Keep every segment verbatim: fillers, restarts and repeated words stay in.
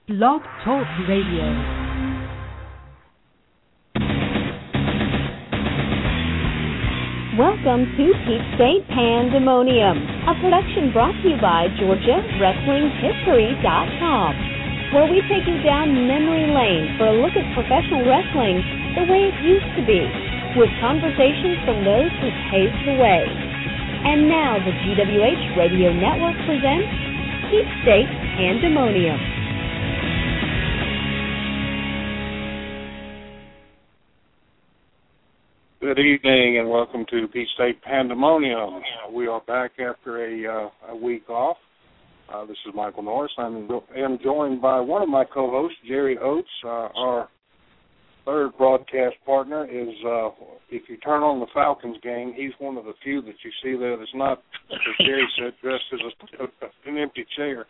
Blog Talk Radio. Welcome to Peach State Pandemonium, a production brought to you by Georgia Wrestling History dot com, where we take you down memory lane for a look at professional wrestling the way it used to be, with conversations from those who paved the way. And now the G W H Radio Network presents Peach State Pandemonium. Good evening and welcome to Peach State Pandemonium. We are back after a, uh, a week off. Uh, this is Michael Norris. I'm am joined by one of my co-hosts, Jerry Oates. Uh, our third broadcast partner is, uh, if you turn on the Falcons game, he's one of the few that you see there that's not, as Jerry said, dressed as a, an empty chair.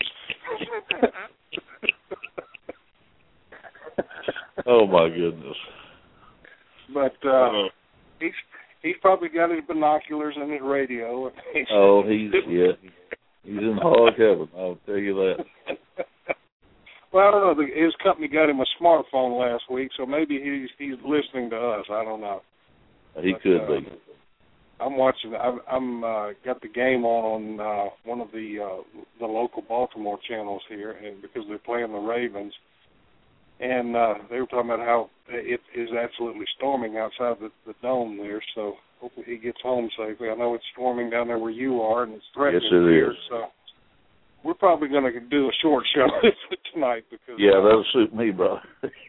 Oh, my goodness. But uh, he's he's probably got his binoculars and his radio. Oh, he's, yeah, he's in hog heaven, I'll tell you that. Well, I don't know. His company got him a smartphone last week, so maybe he's he's listening to us. I don't know. He but, could uh, be. I'm watching. I'm, I'm uh, got the game on on uh, one of the uh, the local Baltimore channels here, and because they're playing the Ravens, and uh, they were talking about how it is absolutely storming outside the, the dome there. So hopefully he gets home safely. I know it's storming down there where you are, and it's threatening yes, it here. Is. So. We're probably going to do a short show tonight because yeah, uh, that'll suit me, brother.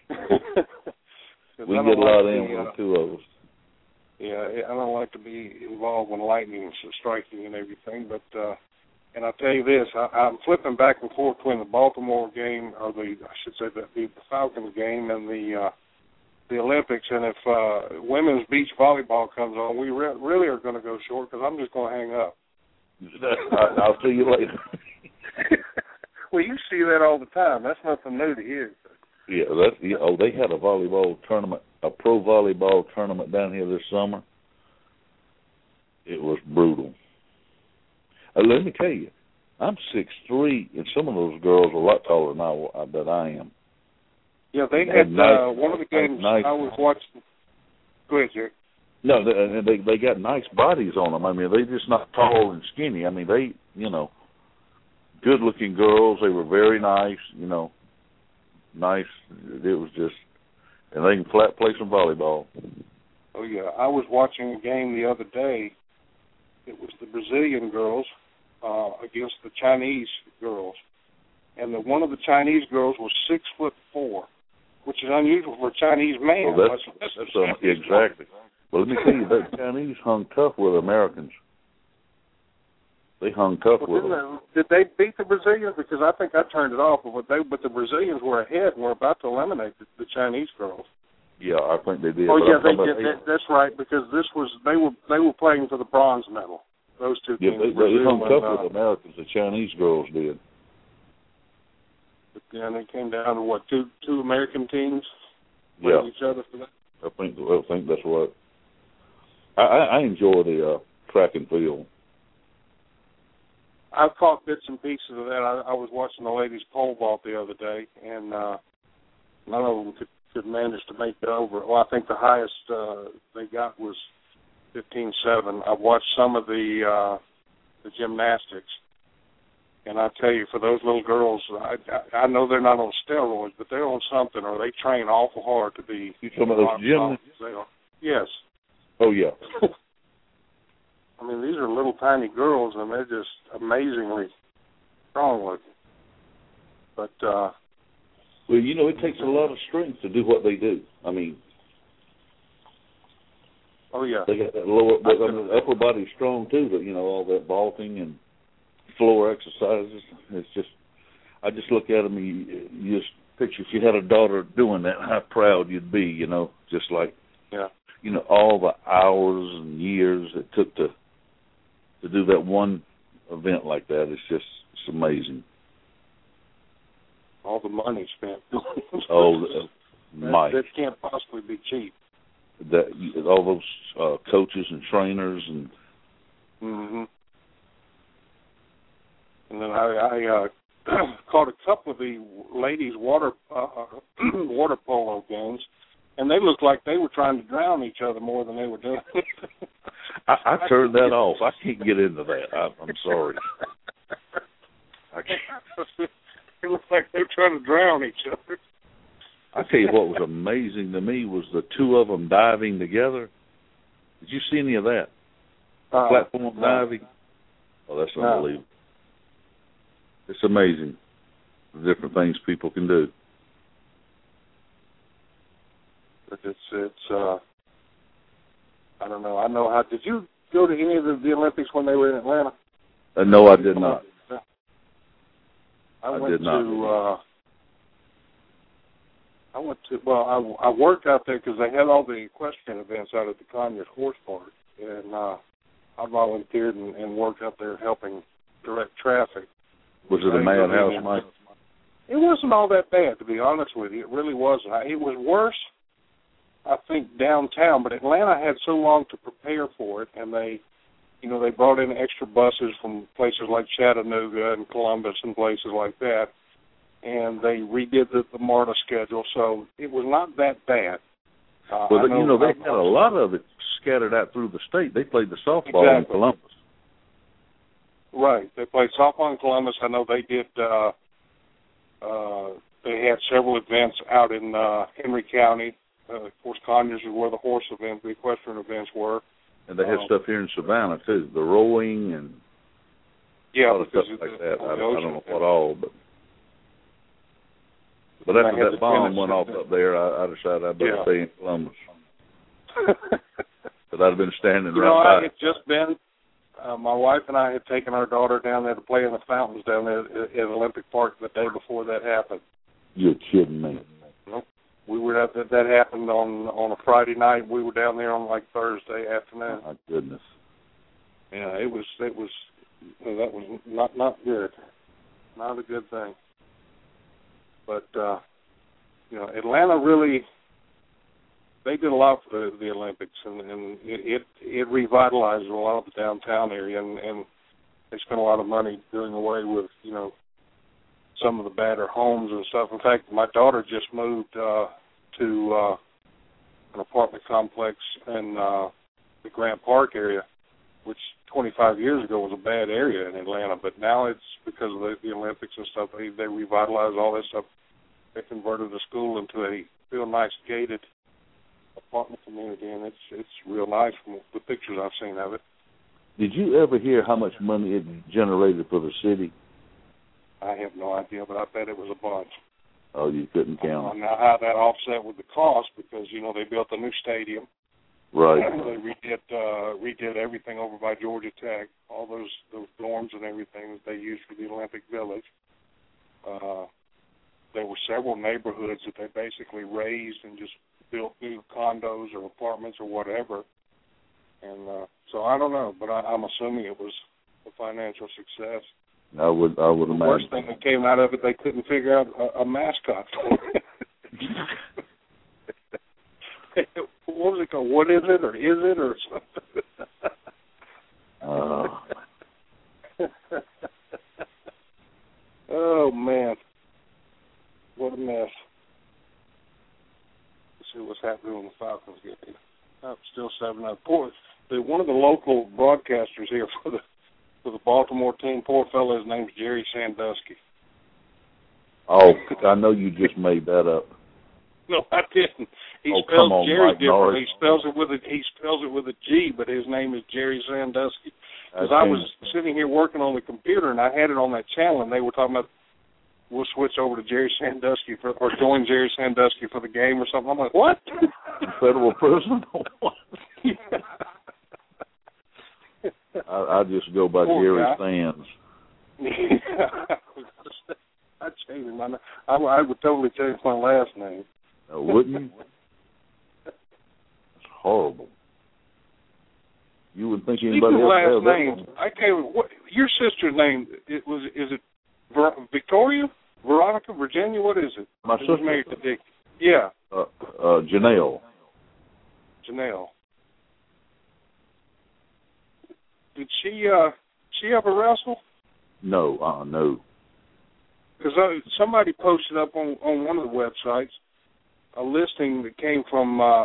We can get a lot in with two of us. Yeah, I don't like to be involved when lightning is striking and everything, but uh, and I'll tell you this, I, I'm flipping back and forth between the Baltimore game, or the I should say the, the Falcons game, and the uh, the Olympics. And if uh, women's beach volleyball comes on, we re- really are going to go short because I'm just going to hang up. I'll see you later. Well, you see that all the time. That's nothing new to you. Yeah, that's yeah, oh, they had a volleyball tournament, a pro volleyball tournament down here this summer. It was brutal. Uh, let me tell you, I'm six three, and some of those girls are a lot taller than I, than I am. Yeah, they had uh, nice, one of the games nice, I was watching. Go ahead, Jerry. No, they, they they got nice bodies on them. I mean, they're just not tall and skinny. I mean, they, you know, good-looking girls. They were very nice, you know, nice. It was just, and they can flat play some volleyball. Oh, yeah. I was watching a game the other day. It was the Brazilian girls uh, against the Chinese girls. And the, one of the Chinese girls was six foot four, which is unusual for a Chinese man. Well, that's, that's, that's uh, exactly. Well, let me tell you, the Chinese hung tough with Americans. They hung tough well, with them. They, did they beat the Brazilians? Because I think I turned it off, but they, but the Brazilians were ahead and were about to eliminate the, the Chinese girls. Yeah, I think they did. Oh, yeah, they did. That, that's right, because this was they were they were playing for the bronze medal. Those two yeah, teams. Yeah, they, they hung tough and, uh, with Americans. The Chinese girls did. But then it came down to what two two American teams yeah. playing each other for that. I think I think that's what. I, I enjoy the uh, track and field. I've caught bits and pieces of that. I, I was watching the ladies pole vault the other day, and uh, none of them could, could manage to make it over. Well, I think the highest uh, they got was fifteen seven. I've watched some of the uh, the gymnastics, and I tell you, for those little girls, I, I, I know they're not on steroids, but they're on something, or they train awful hard to be. You talking about those gymnasts? Yes. Oh, yeah. I mean, these are little tiny girls, and they're just amazingly strong looking. But, uh... Well, you know, it takes a lot of strength to do what they do. I mean... Oh, yeah. They got that lower... I mean, the upper body's strong, too, but, you know, all that vaulting and floor exercises. It's just... I just look at them, and you, you just picture if you had a daughter doing that, how proud you'd be, you know, just like... Yeah. You know, all the hours and years it took to to do that one event like that. It's just, it's amazing. All the money spent. oh, uh, Mike. That can't possibly be cheap. That all those uh, coaches and trainers and. Mm-hmm. And then I, I uh, caught a couple of the ladies' water uh, water polo games, and they looked like they were trying to drown each other more than they were doing. I, I turned that off. I can't get into that. I, I'm sorry. I can't. It looked like they were trying to drown each other. I tell you what was amazing to me was the two of them diving together. Did you see any of that? Uh, Platform no. diving? Oh, that's No. unbelievable. It's amazing the different things people can do. But it's, it's uh, I don't know. I know how. Did you go to any of the, the Olympics when they were in Atlanta? Uh, no, I did not. I, I went did not. to, uh, I went to, well, I, I worked out there because they had all the equestrian events out at the Conyers Horse Park, and uh, I volunteered and, and worked out there helping direct traffic. Was it a madhouse, Mike? It wasn't all that bad, to be honest with you. It really wasn't. It was worse, I think, downtown, but Atlanta had so long to prepare for it, and they, you know, they brought in extra buses from places like Chattanooga and Columbus and places like that, and they redid the, the MARTA schedule, so it was not that bad. Uh, well, know, you know, they I, had a lot of it scattered out through the state. They played the softball exactly. in Columbus. Right. They played softball in Columbus. I know they did, uh, uh, they had several events out in uh, Henry County. Uh, of course, Conyers is where the horse events, the equestrian events were. And they had um, stuff here in Savannah, too, the rowing and yeah, a lot of stuff like that. I, I don't know what all, but but after that bomb went off up there, I, I decided I better yeah. stay in Columbus. But I'd have been standing you right know, by. I had just been, uh, my wife and I had taken our daughter down there to play in the fountains down there at, at Olympic Park the day before that happened. You're kidding me. Nope. We were at that. That happened on on a Friday night. We were down there on like Thursday afternoon. Oh, my goodness. Yeah, it was. It was. That was not not good. Not a good thing. But uh, you know, Atlanta really. They did a lot for the, the Olympics, and, and it, it it revitalized a lot of the downtown area, and, and they spent a lot of money doing away with you know some of the badder homes and stuff. In fact, my daughter just moved uh, to uh, an apartment complex in uh, the Grant Park area, which twenty-five years ago was a bad area in Atlanta, but now it's because of the, the Olympics and stuff. They they revitalized all this stuff. They converted the school into a real nice gated apartment community, and it's it's real nice from the pictures I've seen of it. Did you ever hear how much money it generated for the city? I have no idea, but I bet it was a bunch. Oh, you couldn't count. I don't know how that offset with the cost because, you know, they built a new stadium. Right. They redid uh, redid everything over by Georgia Tech, all those those dorms and everything that they used for the Olympic Village. Uh, there were several neighborhoods that they basically raised and just built new condos or apartments or whatever. And uh, so I don't know, but I, I'm assuming it was a financial success. I would, I would the imagine. The worst thing that came out of it, they couldn't figure out a, a mascot for it. What was it called? What is it, or is it, or something? Uh. Oh, man. What a mess. Let's see what's happening when the Falcons get here. Oh, still seven up. Poor, the, one of the local broadcasters here for the for the Baltimore team, poor fellow, his name's Jerry Sandusky. Oh, I know you just made that up. No, I didn't. He oh, spells come on, Jerry Mike differently. Norris. He spells it with a he spells it with a G, but his name is Jerry Sandusky. Because I I was sitting here working on the computer and I had it on that channel, and they were talking about we'll switch over to Jerry Sandusky for or join Jerry Sandusky for the game or something. I'm like, what? Federal prison? I, I just go by Poor Jerry guy. Sands. I'd change him. I, I would totally change my last name. Uh, wouldn't you? It's horrible. You would think Speaking anybody of else last names, I can't. What your sister's name? It was. Is it Ver, Victoria, Veronica, Virginia? What is it? My She sister. was married to Dick. Yeah. Uh, uh, Janelle. Janelle. Did she? Uh, she ever wrestle? No. Uh. No. because uh, somebody posted up on, on one of the websites a listing that came from uh,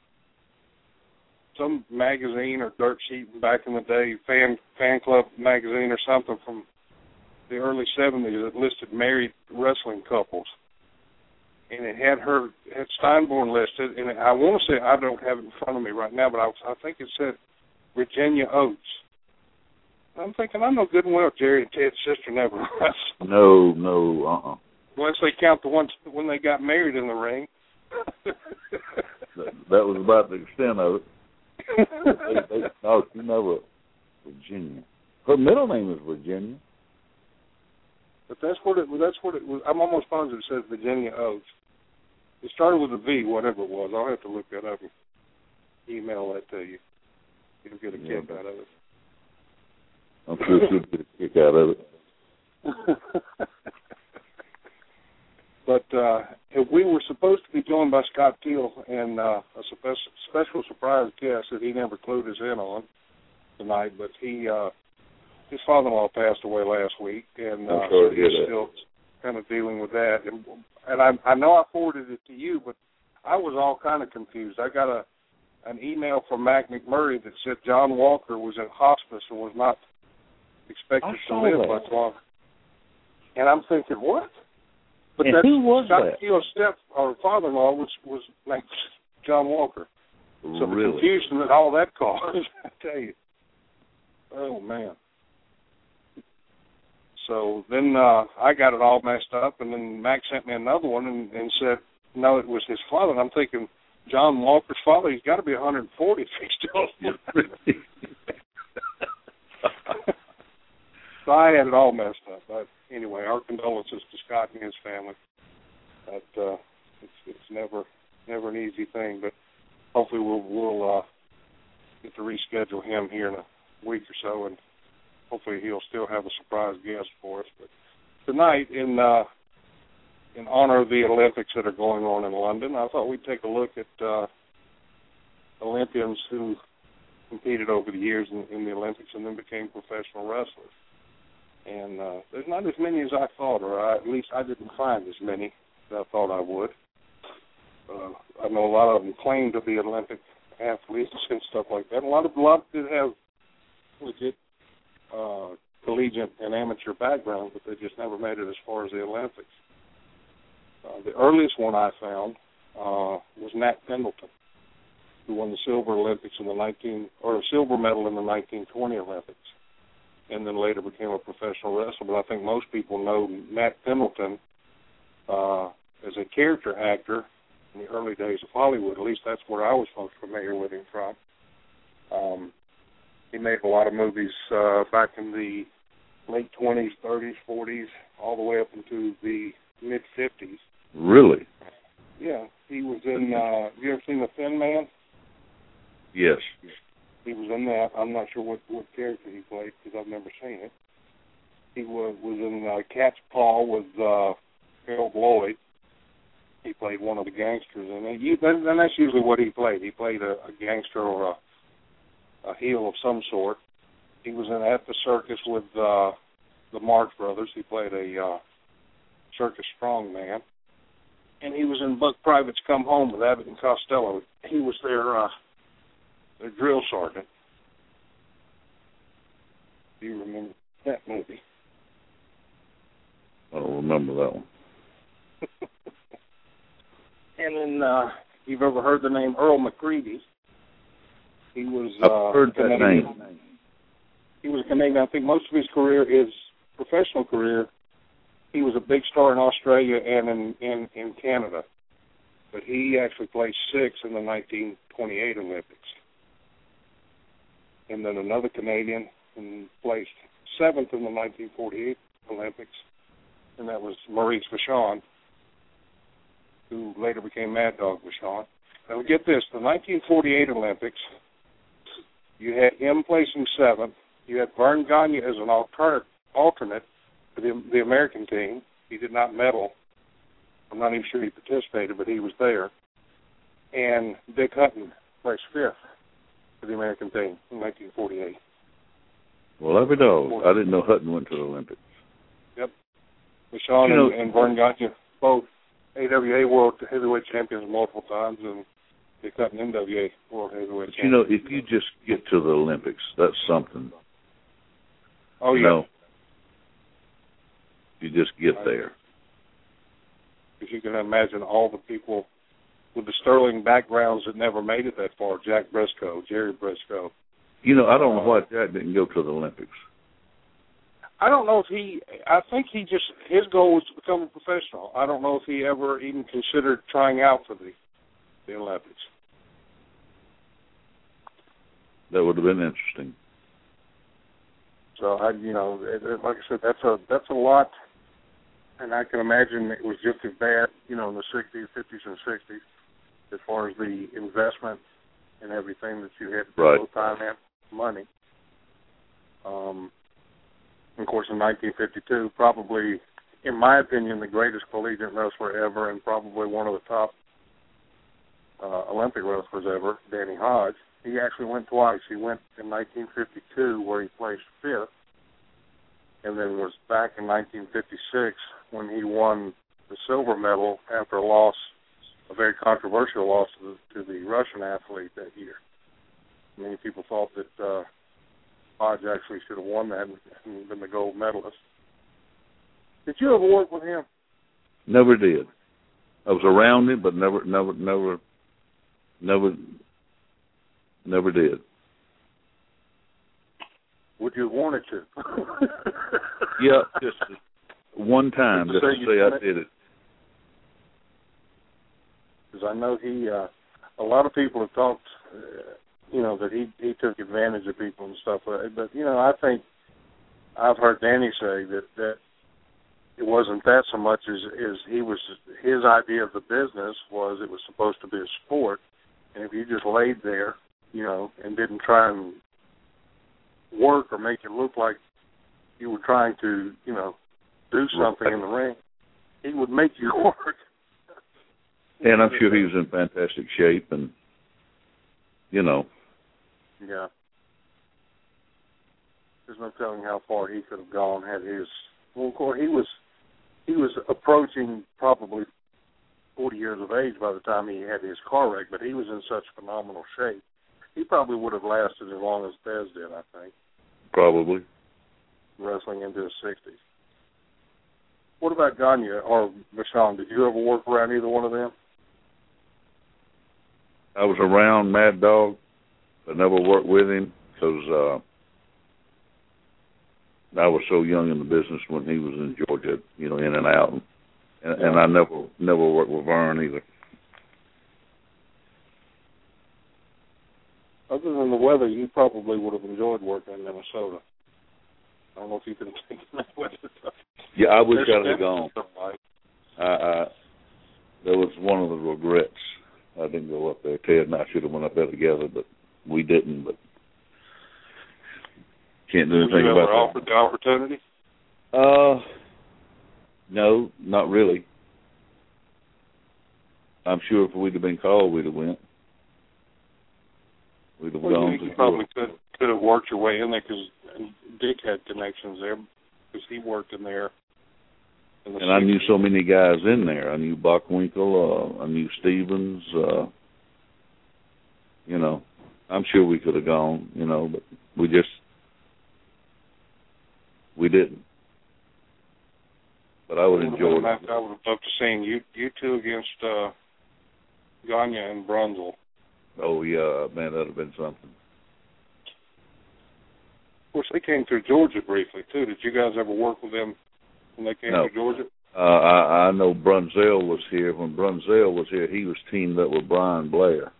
some magazine or dirt sheet back in the day, fan fan club magazine or something from the early seventies that listed married wrestling couples. And it had her, had Steinborn listed, and I want to say, I don't have it in front of me right now, but I, I think it said Virginia Oates. I'm thinking, I know good and well Jerry and Ted's sister never wrestled. No, no, uh-uh. Unless they count the ones when they got married in the ring. that, that was about the extent of it. they, they, no, she never, Virginia. Her middle name is Virginia. But that's what it. That's what it was. I'm almost positive it says Virginia Oates. It started with a V, whatever it was. I'll have to look that up and email that to you. You'll get a kick yeah. out of it. I'm sure she'll get a kick out of it. But uh, we were supposed to be joined by Scott Teal and uh, a spe- special surprise guest that he never clued us in on tonight. But he, uh, his father-in-law passed away last week, and uh, so he's still kind of dealing with that. And, and I, I know I forwarded it to you, but I was all kind of confused. I got a an email from Mac McMurray that said John Walker was in hospice and was not expected to live that. much longer. And I'm thinking, what? But and that's who was Scott that? Teal's step or father-in-law was was like John Walker. So really? the confusion that all that caused, I tell you. Oh man. So then uh, I got it all messed up, and then Mac sent me another one and, and said, no, it was his father. And I'm thinking, John Walker's father, he's got to be one hundred forty if he's still alive. So I had it all messed up. But anyway, our condolences to Scott and his family. But uh, it's it's never never an easy thing. But hopefully we'll we'll uh, get to reschedule him here in a week or so, and hopefully he'll still have a surprise guest for us. But tonight, in uh, in honor of the Olympics that are going on in London, I thought we'd take a look at uh, Olympians who competed over the years in, in the Olympics and then became professional wrestlers. And uh, there's not as many as I thought, or I, at least I didn't find as many as I thought I would. Uh, I know a lot of them claim to be Olympic athletes and stuff like that. A lot of a lot did have legit uh, collegiate and amateur background, but they just never made it as far as the Olympics. Uh, the earliest one I found uh, was Nat Pendleton, who won the silver Olympics in the nineteen or a silver medal in the nineteen twenty Olympics, and then later became a professional wrestler. But I think most people know Nat Pendleton uh, as a character actor in the early days of Hollywood. At least that's where I was most familiar with him from. Um, he made a lot of movies uh, back in the late twenties, thirties, forties, all the way up into the mid-fifties. Really? Yeah. He was in, uh, have you ever seen The Thin Man? Yes. He was in that. I'm not sure what, what character he played because I've never seen it. He was, was in uh, Cat's Paw with uh, Harold Lloyd. He played one of the gangsters in it. You, and that's usually what he played. He played a, a gangster or a, a heel of some sort. He was in At the Circus with uh, the Marx Brothers. He played a uh, circus strongman. And he was in Buck Privates Come Home with Abbott and Costello. He was their, uh, their drill sergeant. Do you remember that movie? I don't remember that one. And then, uh, you've ever heard the name Earl McCready? He was. I've uh, heard that Canadian. name. He was a Canadian. I think most of his career, his professional career, he was a big star in Australia and in, in, in Canada. But he actually placed sixth in the nineteen twenty-eight Olympics. And then another Canadian and placed seventh in the nineteen forty-eight Olympics, and that was Maurice Vachon, who later became Mad Dog Vachon. Now, get this, the nineteen forty-eight Olympics, you had him placing seventh. You had Vern Gagne as an alternate, alternate for the, the American team. He did not medal. I'm not even sure he participated, but he was there. And Dick Hutton placed fifth for the American team in nineteen forty-eight. Well, every dog. I didn't know Hutton went to the Olympics. Yep. Michon you know, and, and Vern Gagne, both A W A World Heavyweight Champions multiple times, and they got an N W A World Heavyweight Champion. You know, if you just get to the Olympics, that's something. Oh, you yeah. know, you just get there. Because you can imagine all the people with the sterling backgrounds that never made it that far. Jack Briscoe, Jerry Briscoe. You know, I don't know why Jack didn't go to the Olympics. I don't know if he, I think he just, his goal was to become a professional. I don't know if he ever even considered trying out for the, the Olympics. That would have been interesting. So, I, you know, it, it, like I said, that's a, that's a lot. And I can imagine it was just as bad, you know, in the sixties, fifties, and sixties, as far as the investment and everything that you had to put right. time and money. Um, of course, in nineteen fifty-two, probably, in my opinion, the greatest collegiate wrestler ever, and probably one of the top uh, Olympic wrestlers ever, Danny Hodge. He actually went twice. He went in nineteen fifty-two, where he placed fifth, and then was back in nineteen fifty-six when he won the silver medal after a loss, a very controversial loss to the, to the Russian athlete that year. Many people thought that uh, Hodge actually should have won that and been the gold medalist. Did you ever work with him? Never did. I was around him, but never, never, never, never, never did. Would you have wanted to? Yeah, just one time, just to say I did it. Because I know he, uh, a lot of people have talked, uh, you know, that he he took advantage of people and stuff. But you know, I think I've heard Danny say that that it wasn't that so much as as he was his idea of the business was it was supposed to be a sport, and if you just laid there, you know, and didn't try and work or make it look like you were trying to, you know, do something right in the ring, he would make you work. And I'm sure he was in fantastic shape, and you know. Yeah. There's no telling how far he could have gone had his. Well, of course, he was he was approaching probably forty years of age by the time he had his car wreck, but he was in such phenomenal shape. He probably would have lasted as long as Bez did, I think. Probably. Wrestling into his sixties. What about Gagne or Michon? Did you ever work around either one of them? I was around Mad Dog, but never worked with him because uh, I was so young in the business when he was in Georgia, you know, in and out. And, yeah. and I never never worked with Vern either. Other than the weather, you probably would have enjoyed working in Minnesota. I don't know if you can take that weather. Yeah, I wish There's I'd have gone. I, I, that was one of the regrets. I didn't go up there. Ted and I should have went up there together, but we didn't. But can't do anything you about ever offered the opportunity? Uh, no, not really. I'm sure if we'd have been called, we'd have went. We'd have well, gone. You, you probably could could have worked your way in there because Dick had connections there because he worked in there. In the and I knew so many guys in there. I knew Bockwinkel. Uh, I knew Stevens. Uh, you know, I'm sure we could have gone. You know, but we just we didn't. But I would enjoy it. I would have loved to see you you two against uh, Gagne and Brunzel. Oh yeah, man, that'd have been something. Of course, they came through Georgia briefly too. Did you guys ever work with them when they came no. to Georgia? Uh, I, I know Brunzel was here. When Brunzel was here, he was teamed up with Brian Blair.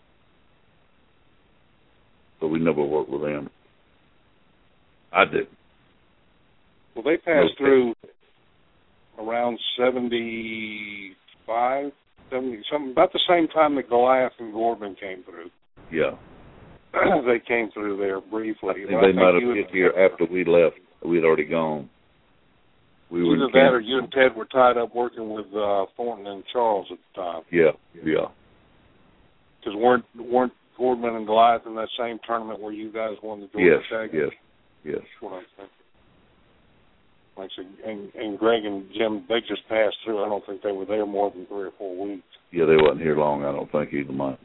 But we never worked with them. I did. Well, they passed no, through around seventy-five, seventy, something, about the same time that Goliath and Gorman came through. Yeah. They came through there briefly. I think they might have hit here after we left. We'd already gone. We were Either that or you and Ted were tied up working with uh, Thornton and Charles at the time. Yeah, yeah. Because weren't, weren't Gordman and Goliath in that same tournament where you guys won the Georgia yes, Tag? Yes, yes, That's what I'm thinking. Like I said, and, and Greg and Jim, they just passed through. I don't think they were there more than three or four weeks. Yeah, they wasn't here long, I don't think, either, Mike.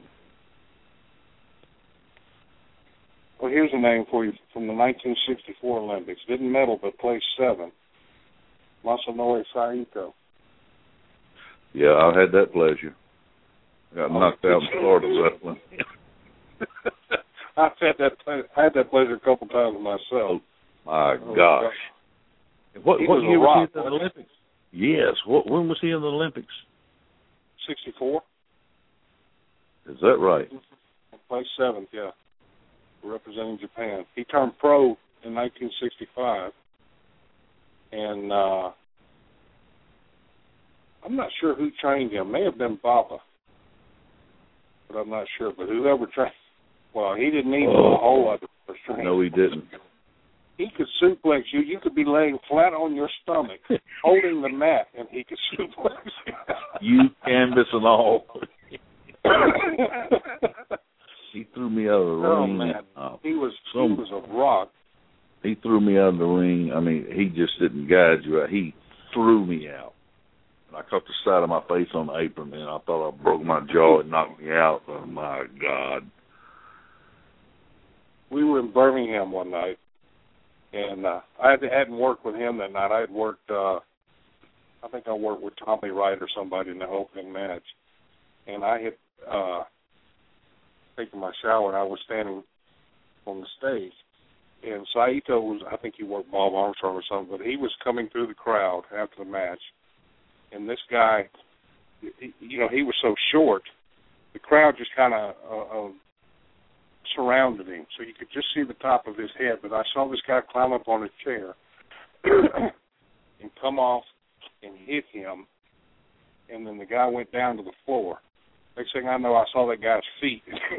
Well, here's a name for you from the nineteen sixty-four Olympics. Didn't medal, but placed seventh. Masanori Saito. Yeah, I had that pleasure. I got knocked out in Florida wrestling. I've had that. I had that pleasure a couple times myself. My oh, gosh! What, he what was year was he in the Olympics? Yes. What? When was he in the Olympics? sixty-four. Is that right? Placed seventh. Yeah. Representing Japan. He turned pro in nineteen sixty-five, and uh, I'm not sure who trained him. May have been Baba, but I'm not sure. But whoever trained, well, he didn't need oh. a whole lot of training. No, he didn't. He could suplex you. You could be laying flat on your stomach, holding the mat, and he could suplex you. You canvas and all. He threw me out of the oh, ring. Man. Uh, he was some, he was a rock. He threw me out of the ring. I mean, he just didn't guide you right. He threw me out. And I caught the side of my face on the apron, and I thought I broke my jaw. It knocked me out. Oh, my God. We were in Birmingham one night, and uh, I had, hadn't worked with him that night. I had worked, uh, I think I worked with Tommy Wright or somebody in the opening match. And I had... Uh, taking my shower, and I was standing on the stage. And Saito was, I think he worked Bob Armstrong or something, but he was coming through the crowd after the match. And this guy, you know, he was so short, the crowd just kind of uh, uh, surrounded him. So you could just see the top of his head. But I saw this guy climb up on a chair and come off and hit him. And then the guy went down to the floor. Next thing I know, I saw that guy's feet.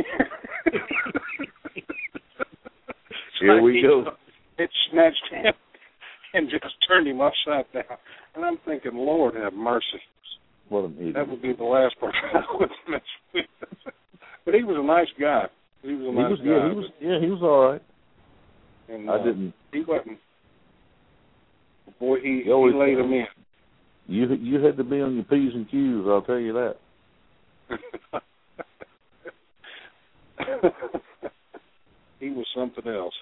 Here we go. It snatched him and just turned him upside down. And I'm thinking, Lord have mercy. What an idiot. That would be the last person I would mess with. But he was a nice guy. He was a nice he was, guy. Yeah, he was, yeah, he was all right. And, I uh, didn't. He wasn't. Boy, he, he, always, he laid him in. You, you had to be on your P's and Q's, I'll tell you that. He was something else.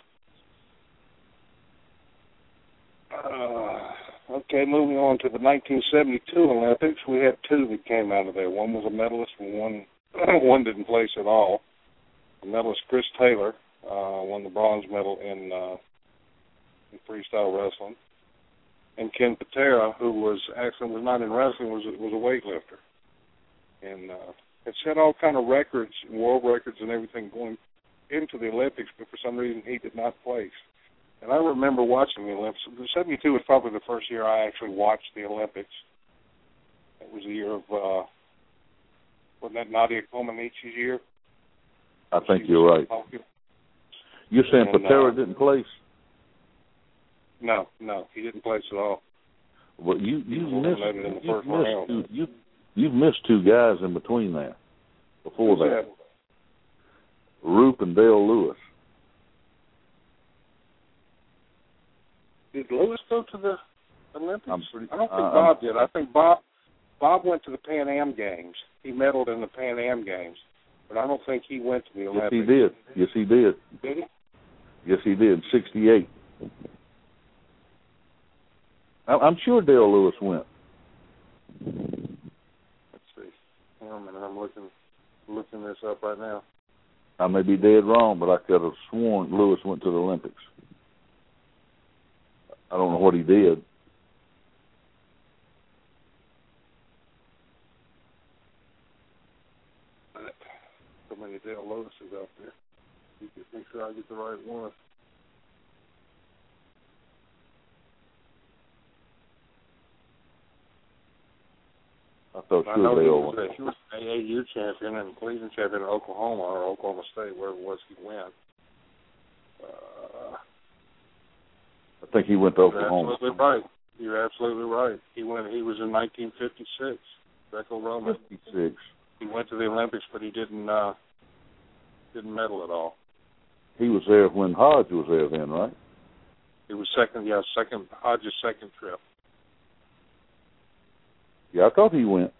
Uh, okay, moving on to the nineteen seventy-two Olympics, we had two that came out of there. One was a medalist, and one one didn't place at all. The medalist Chris Taylor uh, won the bronze medal in, uh, in freestyle wrestling, and Ken Patera, who was actually was not in wrestling, was was a weightlifter. And uh, it set all kind of records, world records and everything going into the Olympics, but for some reason he did not place. And I remember watching the Olympics. seventy-two was probably the first year I actually watched the Olympics. It was the year of, uh, wasn't that Nadia Comaneci's year? I think you're right. You're saying and, Patera uh, didn't place? No, no, he didn't place at all. Well, you, you missed, in the you've, first missed round. two, you, you've missed two guys in between there, before Who's that. that. Roop and Dale Lewis. Did Lewis go to the Olympics? I'm pretty, I don't think uh, Bob I'm, did. I think Bob Bob went to the Pan Am Games. He medaled in the Pan Am Games, but I don't think he went to the Olympics. Yes, he did. Yes, he did. Did he? Yes, he did. sixty-eight. I'm sure Dale Lewis went. Let's see. Hang on a minute. I'm looking looking this up right now. I may be dead wrong, but I could have sworn Lewis went to the Olympics. I don't know what he did. So many Dale Lewises out there. You can make sure I get the right one. I thought I sure know he Dale was, went. a, he was A A U champion and Cleveland champion in Oklahoma or Oklahoma State, wherever it was he went. Uh, I think he went to you're Oklahoma. absolutely right. You're absolutely right. He went. He was in nineteen fifty-six. Greco-Roman. fifty-six. He went to the Olympics, but he didn't uh, didn't medal at all. He was there when Hodge was there then, right? It was second, yeah, second, Hodges' second trip. Yeah, I thought he went.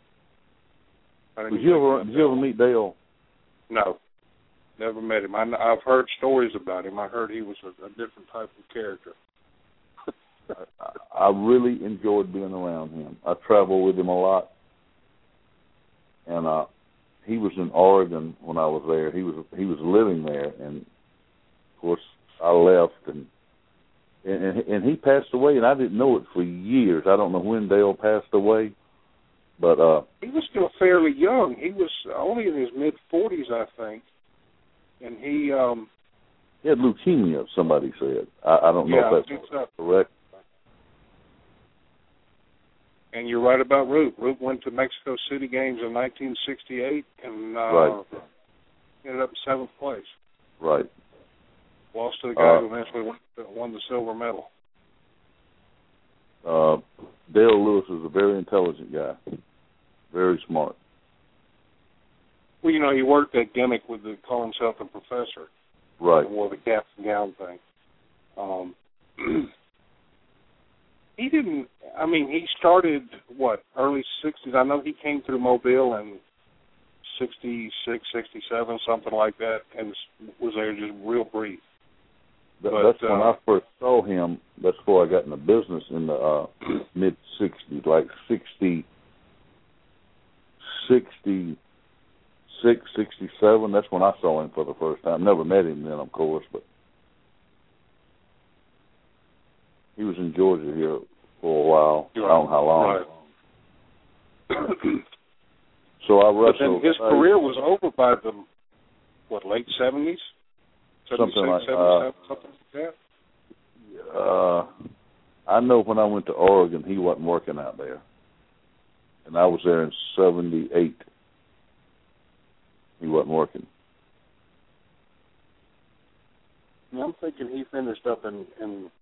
I Did you ever, did you ever meet Dale? No, never met him. I, I've heard stories about him. I heard he was a, a different type of character. I, I really enjoyed being around him. I traveled with him a lot, and uh, he was in Oregon when I was there. He was he was living there, and of course I left, and and, and he passed away, and I didn't know it for years. I don't know when Dale passed away, but uh, he was still fairly young. He was only in his mid forties, I think, and he um, he had leukemia. Somebody said. I, I don't know yeah, if that's so. correct. And you're right about Roop. Roop went to Mexico City Games in nineteen sixty-eight and uh, right. ended up in seventh place. Right. Lost to the guy uh, who eventually won, won the silver medal. Uh, Dale Lewis is a very intelligent guy, very smart. Well, you know, he worked that gimmick with the call himself a professor. Right. Wore the cap and gown thing. Um, he didn't. I mean, he started what early sixties. I know he came through Mobile in sixty-six, sixty-seven, something like that, and was there just real brief. That, but, that's uh, when I first saw him. That's before I got in the business in the uh, mid sixties, like sixty, sixty-six, sixty-seven. That's when I saw him for the first time. Never met him then, of course, but he was in Georgia here for a while. Right. I don't know how long. Right. So I But then wrestled. his uh, career was over by the what late seventies, something like seventy-seven, something like that. Uh, I know when I went to Oregon, he wasn't working out there, and I was there in seventy-eight. He wasn't working. Yeah, I'm thinking he finished up in, in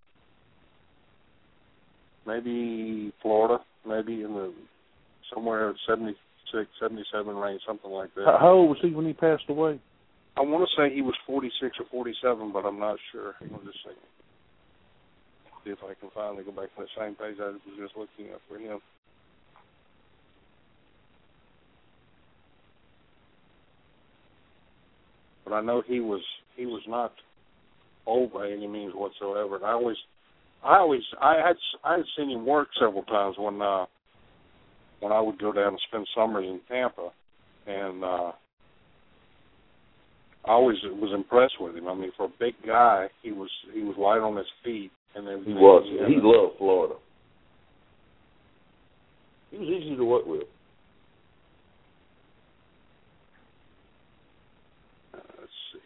maybe Florida, maybe in the somewhere seventy-six, seventy-seven range, something like that. How, how old was he when he passed away? I want to say he was forty-six or forty-seven, but I'm not sure. I'll just see. See if I can finally go back to the same page I was just looking up for him. But I know he was he was not old by any means whatsoever. And I always, I always, I had I had seen him work several times when uh, when I would go down and spend summers in Tampa, and uh, I always was impressed with him. I mean, for a big guy, he was he was light on his feet, and then He was. He, He loved Florida. He was easy to work with. Uh, let's see.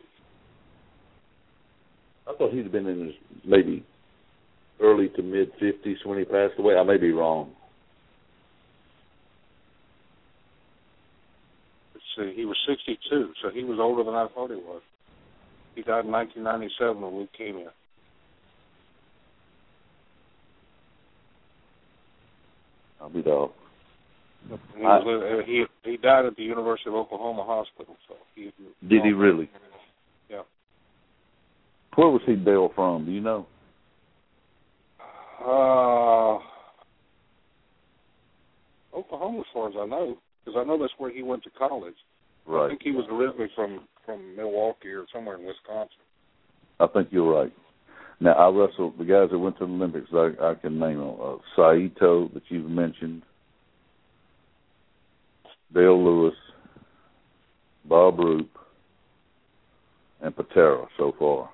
I thought he'd have been in his maybe early to mid fifties when he passed away. I may be wrong. Let's see. He was sixty-two, so he was older than I thought he was. He died in nineteen ninety-seven of leukemia. I'll be dog. He, was, he he died at the University of Oklahoma Hospital. So he, Did he really? Yeah. Where was he Dale from? Do you know? Uh, Oklahoma, as far as I know, because I know that's where he went to college. Right. I think he was originally from, from Milwaukee or somewhere in Wisconsin. I think you're right. Now, I wrestled the guys that went to the Olympics. I, I can name them. Uh, Saito, that you've mentioned, Dale Lewis, Bob Roop, and Patera so far.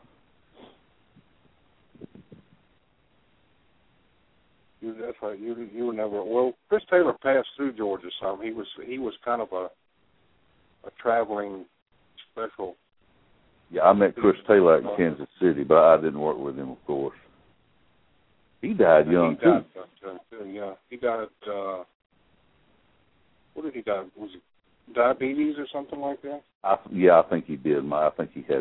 You, that's right. You you were never well. Chris Taylor passed through Georgia some. He was he was kind of a a traveling special. Yeah, I met Chris Taylor out in Kansas City, but I didn't work with him, of course. He died young, he died too. young, too. Yeah, he died, uh, what did he die? Was it diabetes or something like that? I, yeah, I think he did. My, I think he had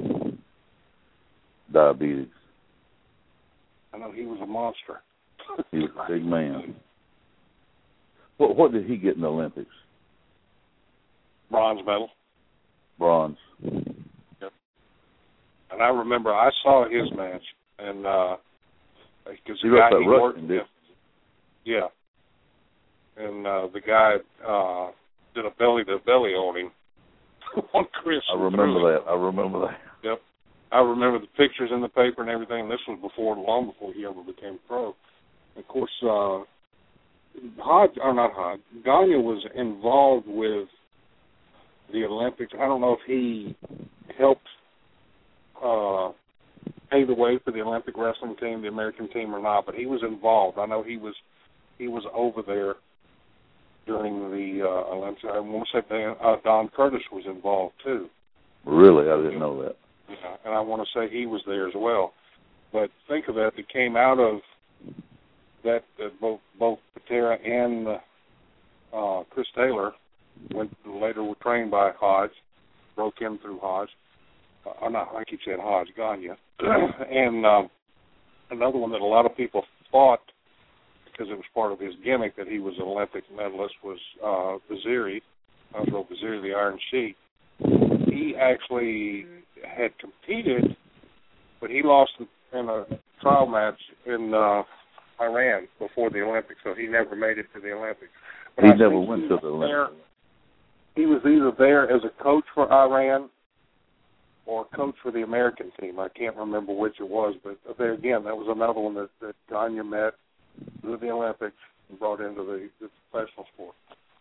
diabetes. I know he was a monster. He was a big man. What, what did he get in the Olympics? Bronze medal. Bronze. Yep. And I remember I saw his match and uh, because he the guy that he Russian, worked did. with, yeah, and uh, the guy uh, did a belly to belly on him on Chris. I remember that. I remember that. Yep, I remember the pictures in the paper and everything. And this was before, long before he ever became pro. Of course, uh, Hodge, or not Hodge, Gagne was involved with the Olympics. I don't know if he helped uh, pave the way for the Olympic wrestling team, the American team, or not, but he was involved. I know he was he was over there during the uh, Olympics. I want to say Dan, uh, Don Curtis was involved too. Really, I didn't know that. Yeah, and I want to say he was there as well. But think of it, it came out of that uh, both both Patera and uh, Chris Taylor went later were trained by Hodge, broke in through Hodge. Uh, not, I keep saying Hodge, Gagne. and um, another one that a lot of people thought, because it was part of his gimmick, that he was an Olympic medalist, was uh, Vaziri, Osro Vaziri, the Iron Sheik. He actually had competed, but he lost in a trial match in uh, Iran before the Olympics, so he never made it to the Olympics. But he I never went to the Olympics. There, he was either there as a coach for Iran or coach for the American team. I can't remember which it was, but there again, that was another one that, that Gagne met through the Olympics and brought into the, the professional sport.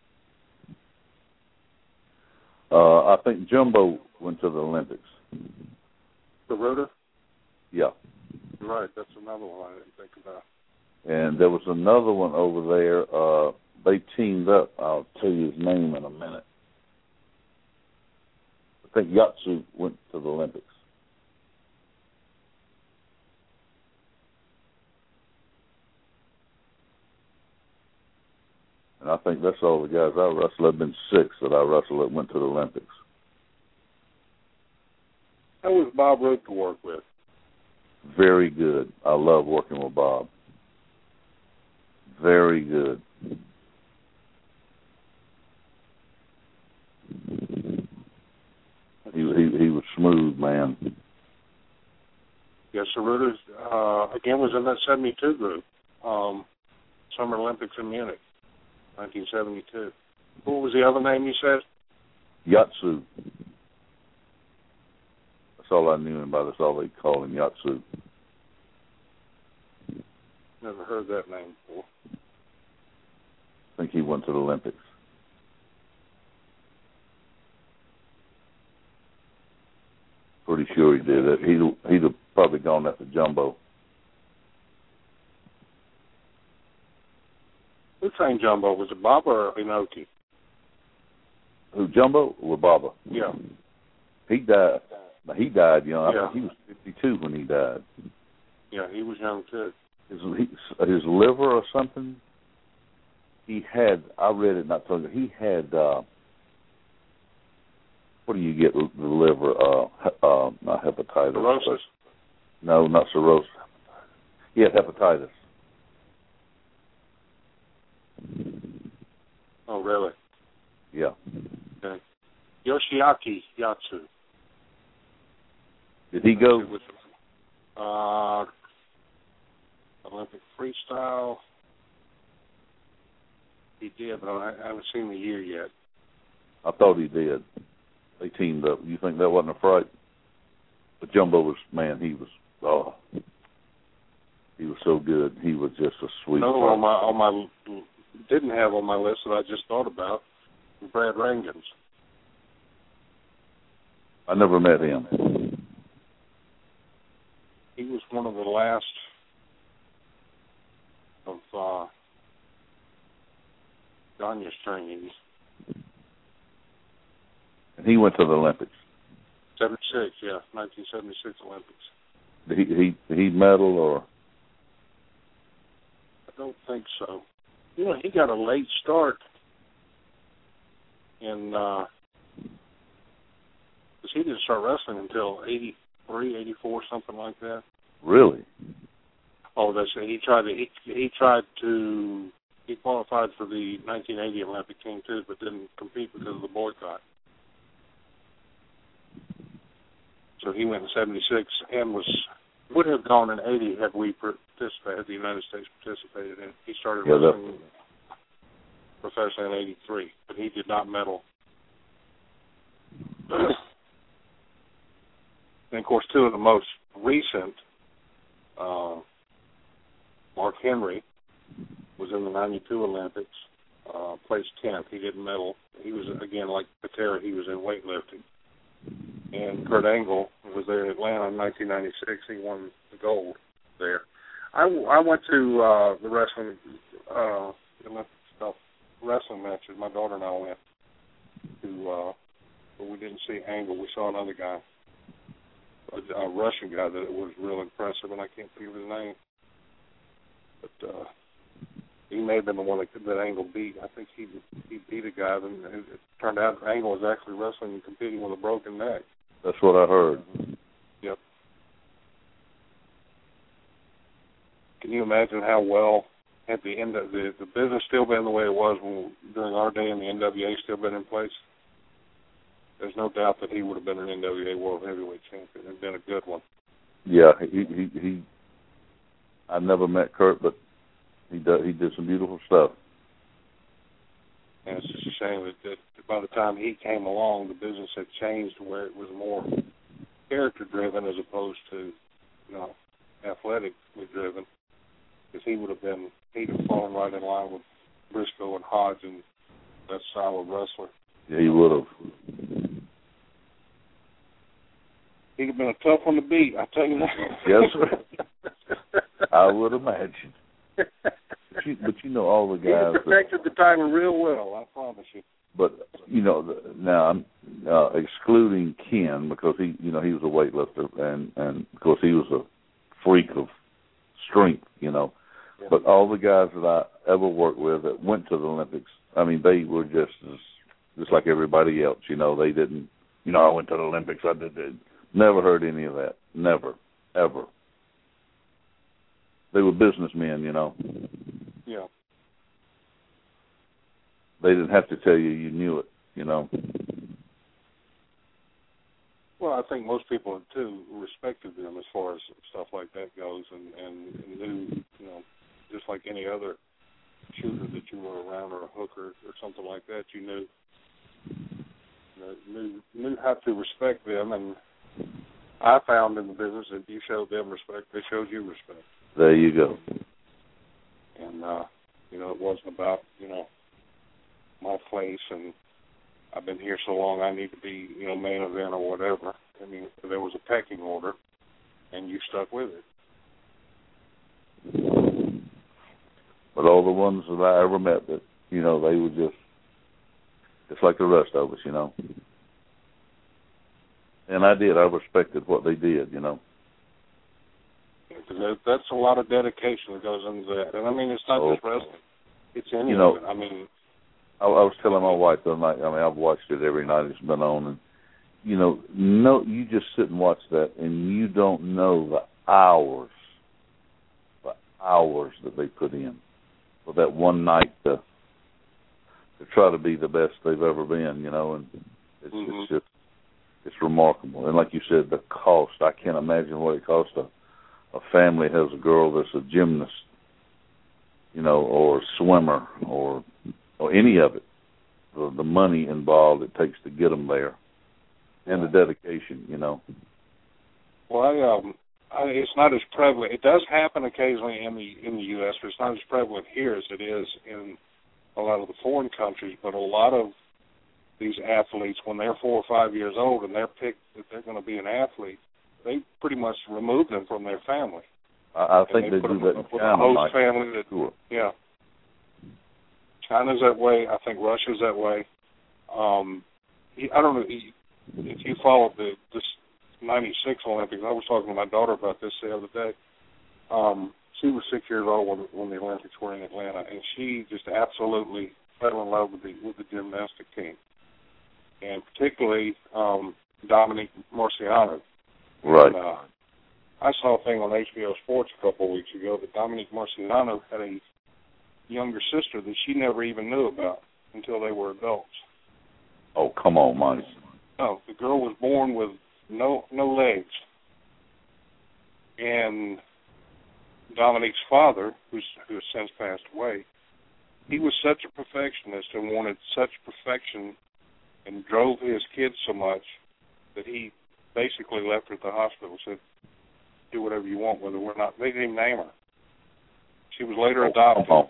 Uh, I think Jumbo went to the Olympics. The Ruder? Yeah. Right, that's another one I didn't think about. And there was another one over there. Uh, they teamed up. I'll tell you his name in a minute. I think Yatsu went to the Olympics. And I think that's all the guys I wrestled. There have been six that I wrestled that went to the Olympics. How was Bob Roode to work with? Very good. I love working with Bob. Very good. He he he was smooth, man. Yes, Saruda, uh again was in that seventy-two group, um, Summer Olympics in Munich, nineteen seventy-two. What was the other name you said? Yatsu. That's all I knew him by. That's all they called him, Yatsu. Never heard that name before. I think he went to the Olympics. Pretty sure he did it. He'd, he'd have probably gone after Jumbo. Who trained Jumbo? Was it Baba or Inoki? Who, Jumbo or Baba? Yeah. He died. He died young. Yeah. I think he was fifty-two when he died. Yeah, he was young too. His, his liver or something, he had, I read it, not telling you, he had, uh, what do you get, the liver, uh, uh, not hepatitis. Cirrhosis? No, not cirrhosis. He had hepatitis. Oh, really? Yeah. Okay. Yoshiaki Yatsu. Did he go? Uh, Olympic freestyle. He did, but I haven't seen the year yet. I thought he did. They teamed up. You think that wasn't a fright? But Jumbo was, man, he was, oh, he was so good. He was just a sweet. Another one on my, on my, didn't have on my list that I just thought about, Brad Rangens. I never met him. He was one of the last of uh, Gagne's trainees. And he went to the Olympics. seventy-six, yeah, nineteen seventy-six Olympics. Did he he he medal or? I don't think so. You know, he got a late start in, uh, because he didn't start wrestling until eighty-three, eighty-four, something like that. Really? Oh, that's it. He tried to, he, he tried to, he qualified for the nineteen eighty Olympic team too, but didn't compete because of the boycott. So he went in seventy-six and was would have gone in eighty had we participated, had the United States participated in it. He started yeah, wrestling professionally in eighty-three, but he did not medal. And, of course, two of the most recent, uh, Mark Henry was in the ninety-two Olympics, uh, placed tenth. He didn't medal. He was, again, like Patera, he was in weightlifting. And Kurt Angle was there in Atlanta in nineteen ninety-six. He won the gold there. I, I went to uh, the wrestling uh, Olympic stuff, wrestling matches. My daughter and I went to, uh, but we didn't see Angle. We saw another guy, a, a Russian guy that was real impressive, and I can't think of his name. But uh, he may have been the one that, that Angle beat. I think he he beat a guy, and it turned out Angle was actually wrestling and competing with a broken neck. That's what I heard. Yep. Can you imagine how well had the end of the the business still been the way it was when, during our day, and the N W A still been in place? There's no doubt that he would have been an N W A World Heavyweight Champion and been a good one. Yeah, he he, he I never met Kurt, but he did, he did some beautiful stuff. And it's just a shame that, that by the time he came along, the business had changed to where it was more character-driven as opposed to, you know, athletically driven. Because he would have been, he'd have fallen right in line with Briscoe and Hodge and that style of wrestler. Yeah, he would have. He'd have been a tough one to beat, I tell you that. Yes, sir. I would imagine. But you, but you know all the guys. He protected that, the title real well, I promise you. But you know, now I'm uh, excluding Ken because he, you know, he was a weightlifter, and and of course he was a freak of strength, you know. Yeah. But all the guys that I ever worked with that went to the Olympics, I mean, they were just as, just like everybody else, you know. They didn't, you know, I went to the Olympics. I did, did. Never heard any of that. Never, ever. They were businessmen, you know. Yeah. They didn't have to tell you you knew it, you know. Well, I think most people, too, respected them as far as stuff like that goes and, and, and knew, you know, just like any other shooter that you were around or a hooker or something like that, you knew, you know, knew, knew how to respect them. And I found in the business that you showed them respect, they showed you respect. There you go. And, uh, you know, it wasn't about, you know, my place and I've been here so long I need to be, you know, main event or whatever. I mean, there was a pecking order, and you stuck with it. But all the ones that I ever met that, you know, they were just, just like the rest of us, you know. And I did. I respected what they did, you know. Because that's a lot of dedication that goes into that. And, I mean, it's not oh, just wrestling. It's any you know, of it. I mean, I, I was telling my wife the other night, I mean, I've watched it every night it's been on, and, you know, no, you just sit and watch that, and you don't know the hours, the hours that they put in for that one night to to try to be the best they've ever been, you know, and it's, mm-hmm. it's just, it's remarkable. And like you said, the cost, I can't imagine what it costs a, a family has a girl that's a gymnast, you know, or a swimmer, or or any of it, the, the money involved it takes to get them there, and the dedication, you know. Well, I, um, I, it's not as prevalent. It does happen occasionally in the in the U S, but it's not as prevalent here as it is in a lot of the foreign countries. But a lot of these athletes, when they're four or five years old and they're picked that they're going to be an athlete, they pretty much remove them from their family. I, I think they, they put do them that in with China. a host like, family that, sure. yeah. China's that way. I think Russia's that way. Um, I don't know if you followed the this ninety-six Olympics. I was talking to my daughter about this the other day. Um, she was six years old when, when the Olympics were in Atlanta, and she just absolutely fell in love with the with the gymnastic team, and particularly um, Dominique Marciano. Right. And, uh, I saw a thing on H B O Sports a couple of weeks ago that Dominique Marciano had a younger sister that she never even knew about until they were adults. Oh, come on, Monty. No, the girl was born with no no legs. And Dominique's father, who's, who has since passed away, he was such a perfectionist and wanted such perfection and drove his kids so much that he basically left her at the hospital, said, do whatever you want with her. We're not, they didn't even name her. She was later adopted. Oh.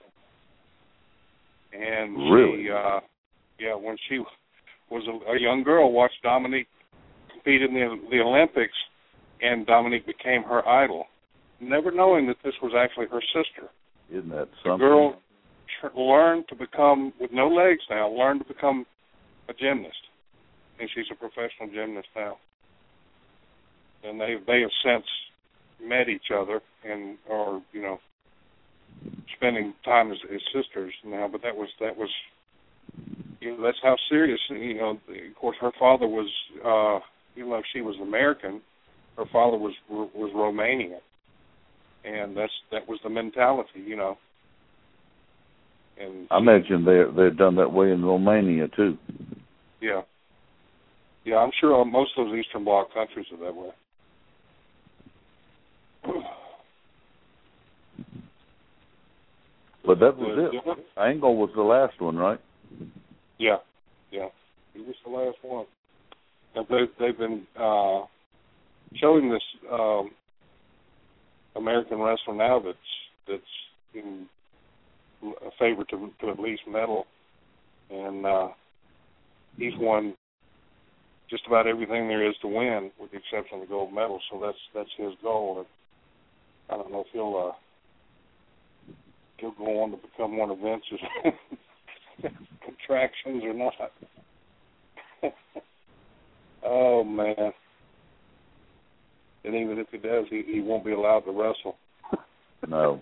And really? she, uh, yeah, when she was a, a young girl, watched Dominique compete in the, the Olympics, and Dominique became her idol, never knowing that this was actually her sister. Isn't that something? The girl tr- learned to become, with no legs now, learned to become a gymnast, and she's a professional gymnast now. And they they have since met each other and are, you know, spending time as, as sisters now. But that was that was, you know, that's how serious. You know, of course, her father was, uh, even though she was American, her father was was Romanian, and that's that was the mentality, you know. And I imagine they they've done that way in Romania too. Yeah, yeah, I'm sure most of those Eastern Bloc countries are that way. But that was it. Angle was the last one, right? Yeah, yeah, he was the last one. And they, they've been uh, showing this um, American wrestler now that's that's in a favorite to, to at least medal, and uh, he's won just about everything there is to win, with the exception of the gold medal. So that's that's his goal. And I don't know if he'll uh, he'll go on to become one of Vince's contractions or not. Oh man! And even if he does, he, he won't be allowed to wrestle. No.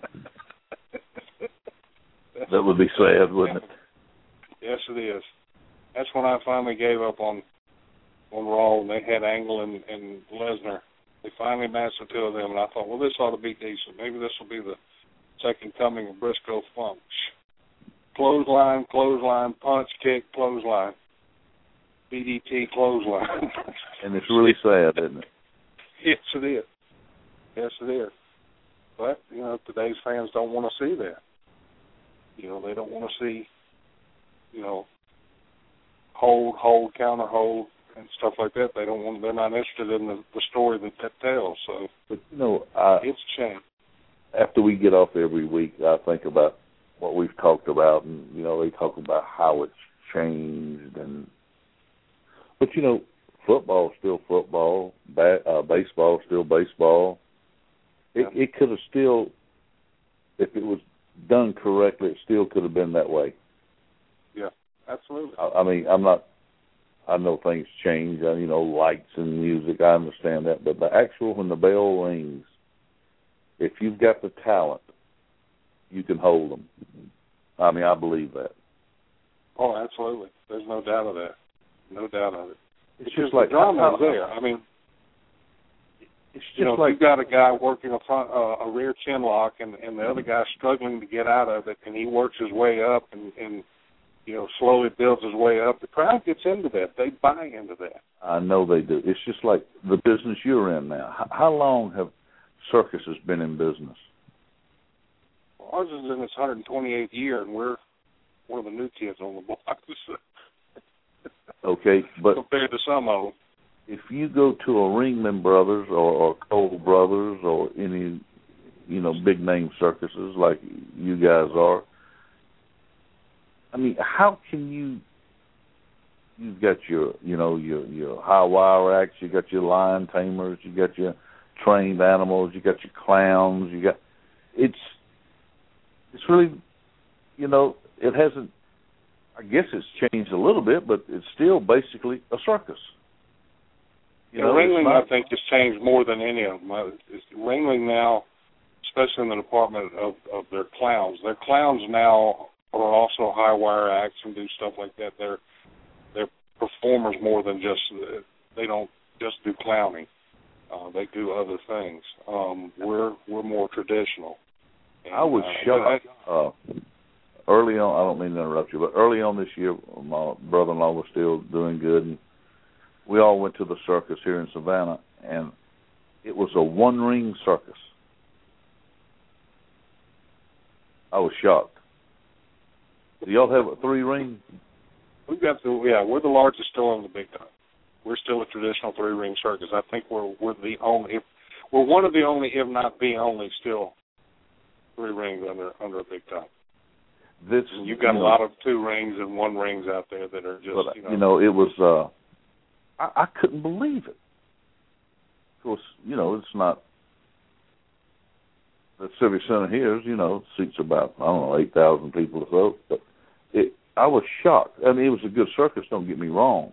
That would be sad, wouldn't it? Yes, it is. That's when I finally gave up on on Raw, and they had Angle and, and Lesnar. They finally matched the two of them, and I thought, well, this ought to be decent. Maybe this will be the second coming of Briscoe Funk. Clothesline, clothesline, punch, kick, clothesline. B D T, clothesline. And it's really sad, isn't it? Yes, it is. Yes, it is. But, you know, today's fans don't want to see that. You know, they don't want to see, you know, hold, hold, counter hold, and stuff like that. They don't want. They're not interested in the, the story that that tells. So, but you know, I, it's changed. After we get off every week, I think about what we've talked about, and you know, they talk about how it's changed, and but you know, football is still football, ba- uh, baseball is still baseball. It, yeah. it could have still, if it was done correctly, it still could have been that way. Yeah, absolutely. I, I mean, I'm not. I know things change. You know, lights and music. I understand that, but the actual when the bell rings, if you've got the talent, you can hold them. I mean, I believe that. Oh, absolutely. There's no doubt of that. No doubt of it. It's because just like the drama how, is there. I mean, it's just you know, like if you've got a guy working a front, uh, a rear chin lock, and, and the other guy's struggling to get out of it, and he works his way up, and, and you know, slowly builds his way up. The crowd gets into that. They buy into that. I know they do. It's just like the business you're in now. How, how long have circuses been in business? Well, ours is in its one hundred twenty-eighth year, and we're one of the new kids on the block. Okay, but compared to some of them. If you go to a Ringling Brothers or, or Cole Brothers or any, you know, big name circuses like you guys are, I mean, how can you? You've got your, you know, your your high wire acts, you got your lion tamers, you got your trained animals, you got your clowns, you got. It's it's really, you know, it hasn't. I guess it's changed a little bit, but it's still basically a circus. You know, Ringling, I think, has changed more than any of them. It's Ringling now, especially in the department of, of their clowns. Their clowns now are also high wire acts and do stuff like that. They're they're performers more than just. They don't just do clowning. Uh, they do other things. Um, we're we're more traditional. And, I was uh, shocked. Uh, early on, I don't mean to interrupt you, but early on this year, my brother-in-law was still doing good, and we all went to the circus here in Savannah, and It was a one-ring circus. I was shocked. Do y'all have a three-ring? We've got the yeah. We're the largest still in the big time. We're still a traditional three-ring circus. I think we're we're the only. If, we're one of the only, if not the only, still three rings under under a big time. This, You've got you know, a lot of two rings and one rings out there that are just but, you know. You know, it was. Uh, I, I couldn't believe it. Of course, you know, it's not. The Civic Center here, you know, seats about, I don't know, eight thousand people or so. But it, I was shocked. I mean, it was a good circus, don't get me wrong.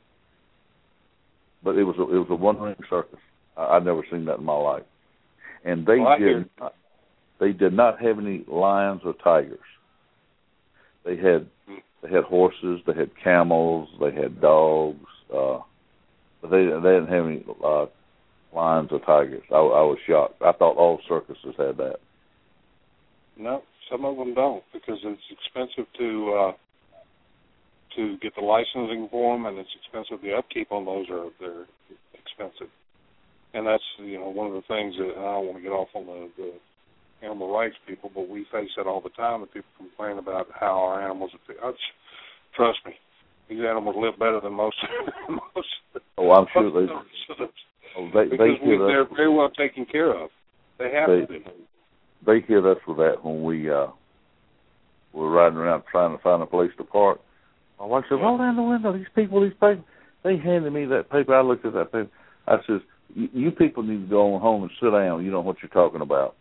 But it was a, it was a one-ring circus. I, I've never seen that in my life. And they well, did not, they did not have any lions or tigers. They had they had horses, they had camels, they had dogs, uh, but they they didn't have any uh, lions or tigers. I, I was shocked. I thought all circuses had that. No, some of them don't because it's expensive to uh, to get the licensing for them, and it's expensive. The upkeep on those are they're expensive, and that's you know one of the things that I don't want to get off on the, the animal rights people, but we face it all the time. That people complain about how our animals are. Trust me, these animals live better than most. most oh, I'm sure they. Oh, they, because they we, hear they're us, very well taken care of. They have they, to be. They hit us with that when we uh, were riding around trying to find a place to park. My wife said, roll down the window. These people, these people, they handed me that paper. I looked at that paper. I says, you people need to go on home and sit down. You know what you're talking about.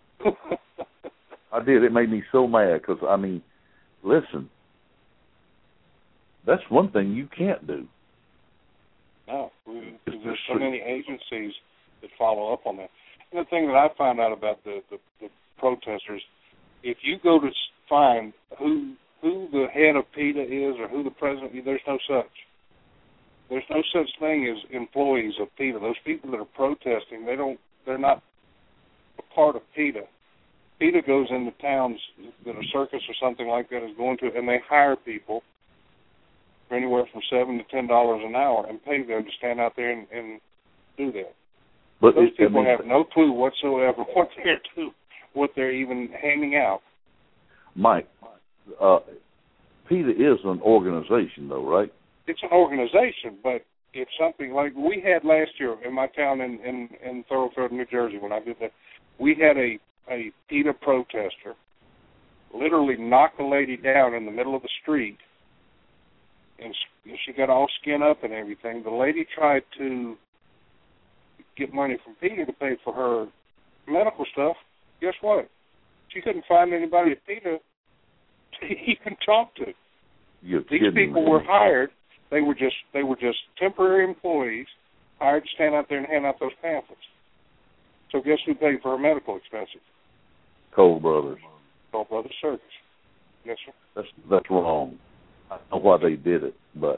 I did. It made me so mad because, I mean, listen, that's one thing you can't do. No, we, there's so many agencies that follow up on that. And the thing that I found out about the, the, the protesters, if you go to find who who the head of PETA is or who the president is, there's no such. There's no such thing as employees of PETA. Those people that are protesting, they don't, they're not a part of PETA. PETA goes into towns that a circus or something like that is going to, and they hire people for anywhere from seven to ten dollars an hour and pay them to stand out there and, and do that. But those it, people I mean, have no clue whatsoever what they're doing, what they're even handing out. Mike, uh, PETA is an organization, though, right? It's an organization, but if something like we had last year in my town in, in, in Thoroughfare, New Jersey, when I did that, we had a, a PETA protester literally knock a lady down in the middle of the street, and she got all skin up and everything. The lady tried to get money from PETA to pay for her medical stuff. Guess what? She couldn't find anybody at PETA to even talk to. You're These kidding people me. were hired. They were just they were just temporary employees hired to stand out there and hand out those pamphlets. So guess who paid for her medical expenses? Cole Brothers. Cole Brothers Circus. Yes, sir. That's that's wrong. I don't know why they did it, but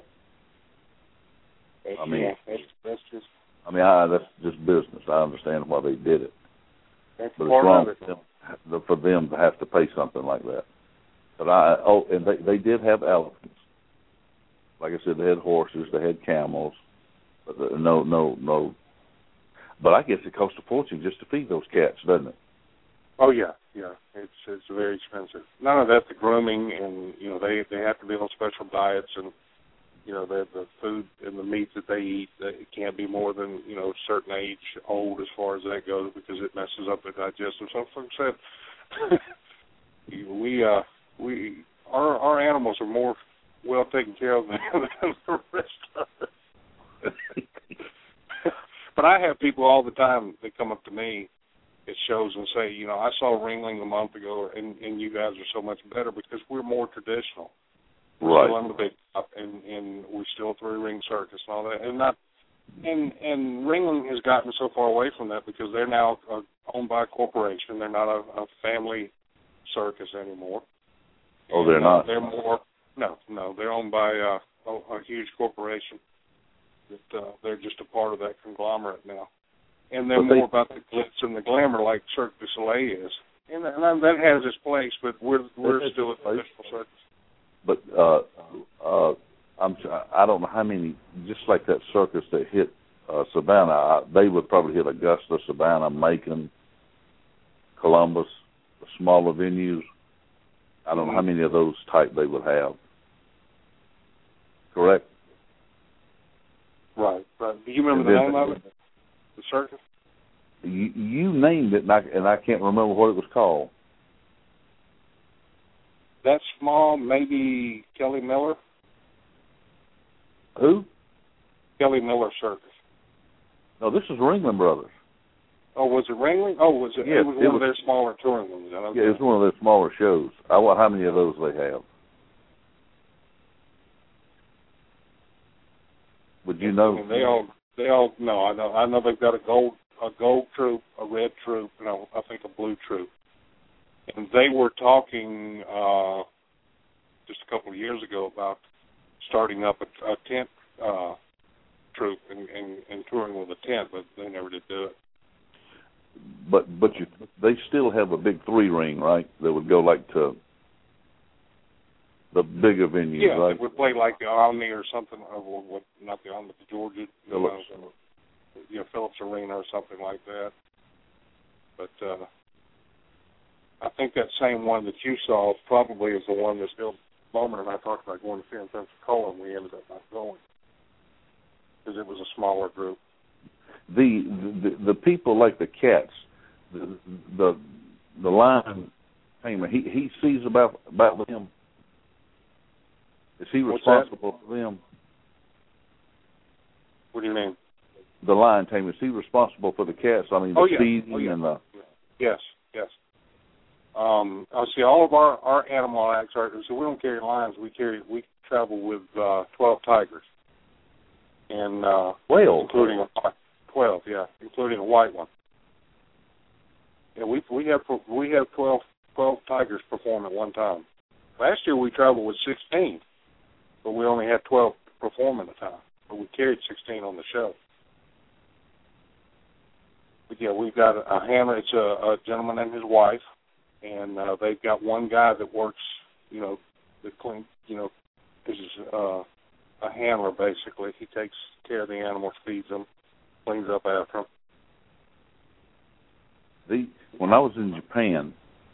That's, I mean, yeah, that's, that's just I mean, I, that's just business. I understand why they did it, that's but it's part wrong of it. for them, for them to have to pay something like that. But I oh, and they they did have elephants. Like I said, they had horses, they had camels, but the, no, no, no. But I guess it costs a fortune just to feed those cats, doesn't it? Oh yeah, yeah. It's it's very expensive. None of that, the grooming, and you know they they have to be on special diets, and you know the the food and the meat that they eat, it can't be more than you know a certain age old as far as that goes because it messes up their digestive. So, for said, we uh we our our animals are more well taken care of than, than the rest of us. But I have people all the time that come up to me at shows and say, you know, I saw Ringling a month ago, and, and you guys are so much better because we're more traditional. We're Right. still on the big top, and, and we're still three ring circus and all that, and not. And and Ringling has gotten so far away from that because they're now uh, owned by a corporation. They're not a, a family circus anymore. Oh, they're and, uh, not. They're more. No, no, they're owned by uh, a, a huge corporation. That uh, they're just a part of that conglomerate now, and they're But they, more about the glitz and the glamour like Cirque du Soleil is, and, and that has its place. But we're we're still a traditional circus. But uh, uh, I'm I don't know how many, just like that circus that hit uh, Savannah. I, they would probably hit Augusta, Savannah, Macon, Columbus, the smaller venues. I don't mm-hmm. know how many of those type they would have. Correct? Right, right. Do you remember and the then, name of it? The circus? You, you named it, and I, and I can't remember what it was called. That small, maybe Kelly Miller? Who? Kelly Miller Circus. No, this is Ringling Brothers. Oh, was it Ringling? Oh, was it? Yes, it was one it was, of their smaller touring ones. Okay. Yeah, it's one of their smaller shows. I wonder how many of those they have. Would you know? I mean, they all, they all. No, I know. I know they've got a gold, a gold troop, a red troop, and a, I think a blue troop. And they were talking uh, just a couple of years ago about starting up a, a tent uh, troop and, and, and touring with a tent, but they never did do it. But but you, they still have a big three ring, right? That would go like to the bigger venues, yeah, right? Yeah, they would play like the Omni or something, or what? Not the Omni, the Georgia, Phillips, you know, you know, Phillips Arena or something like that. But uh, I think that same one that you saw probably is the one that Bill Bowman and I talked about going to see in Pensacola, and we ended up not going because it was a smaller group. The, the the people like the Cats, the the, the lion tamer, he he sees about about them. Is he responsible for them? What do you mean? The lion tamer, is he responsible for the cats? I mean, the oh, yeah. feeding oh, yeah. and the. Yes, yes. Um, I see. All of our, our animal acts are. So we don't carry lions. We carry. We travel with uh, twelve tigers, and uh, twelve, including a twelve. Yeah, including a white one. Yeah, we we have we have twelve, twelve tigers perform at one time. Last year we traveled with sixteen, but we only had twelve perform at a time. But we carried sixteen on the show. But yeah, we've got a, a handler. It's a, a gentleman and his wife, and uh, they've got one guy that works, you know, the clean, you know, is uh, a handler basically. He takes care of the animals, feeds them, cleans up after them. The when I was in Japan,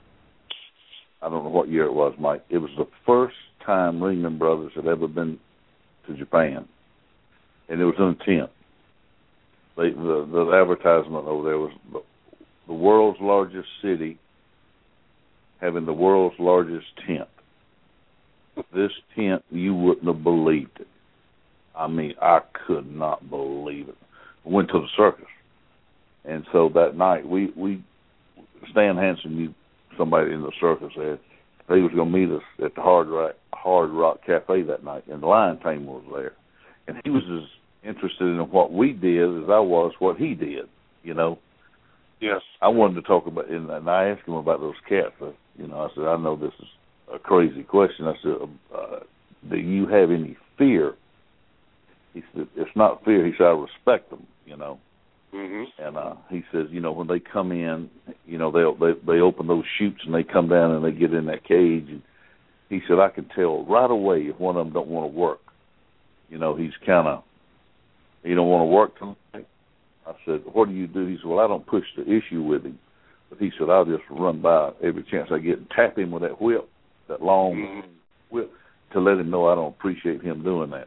I don't know what year it was, Mike. It was the first time Ringling Brothers had ever been to Japan, and it was in a tent. They, the, the advertisement over there was the, the world's largest city having the world's largest tent. This tent, you wouldn't have believed it. I mean, I could not believe it. We went to the circus, and so that night we we Stan Hansen knew somebody in the circus there. He was going to meet us at the Hard Rock Hard Rock Cafe that night, and the lion tamer was there, and he was as interested in what we did as I was what he did, you know. Yes. I wanted to talk about, and I asked him about those cats. I, you know, I said, I know this is a crazy question. I said, uh, do you have any fear? He said, it's not fear. He said, I respect them, you know. Mm-hmm. And uh, he says, you know, when they come in, you know, they they they open those chutes and they come down and they get in that cage. And he said, I can tell right away if one of them don't want to work. You know, he's kind of, you don't want to work tonight? I said, what do you do? He said, well, I don't push the issue with him. But he said, I'll just run by every chance I get and tap him with that whip, that long mm-hmm. whip, to let him know I don't appreciate him doing that.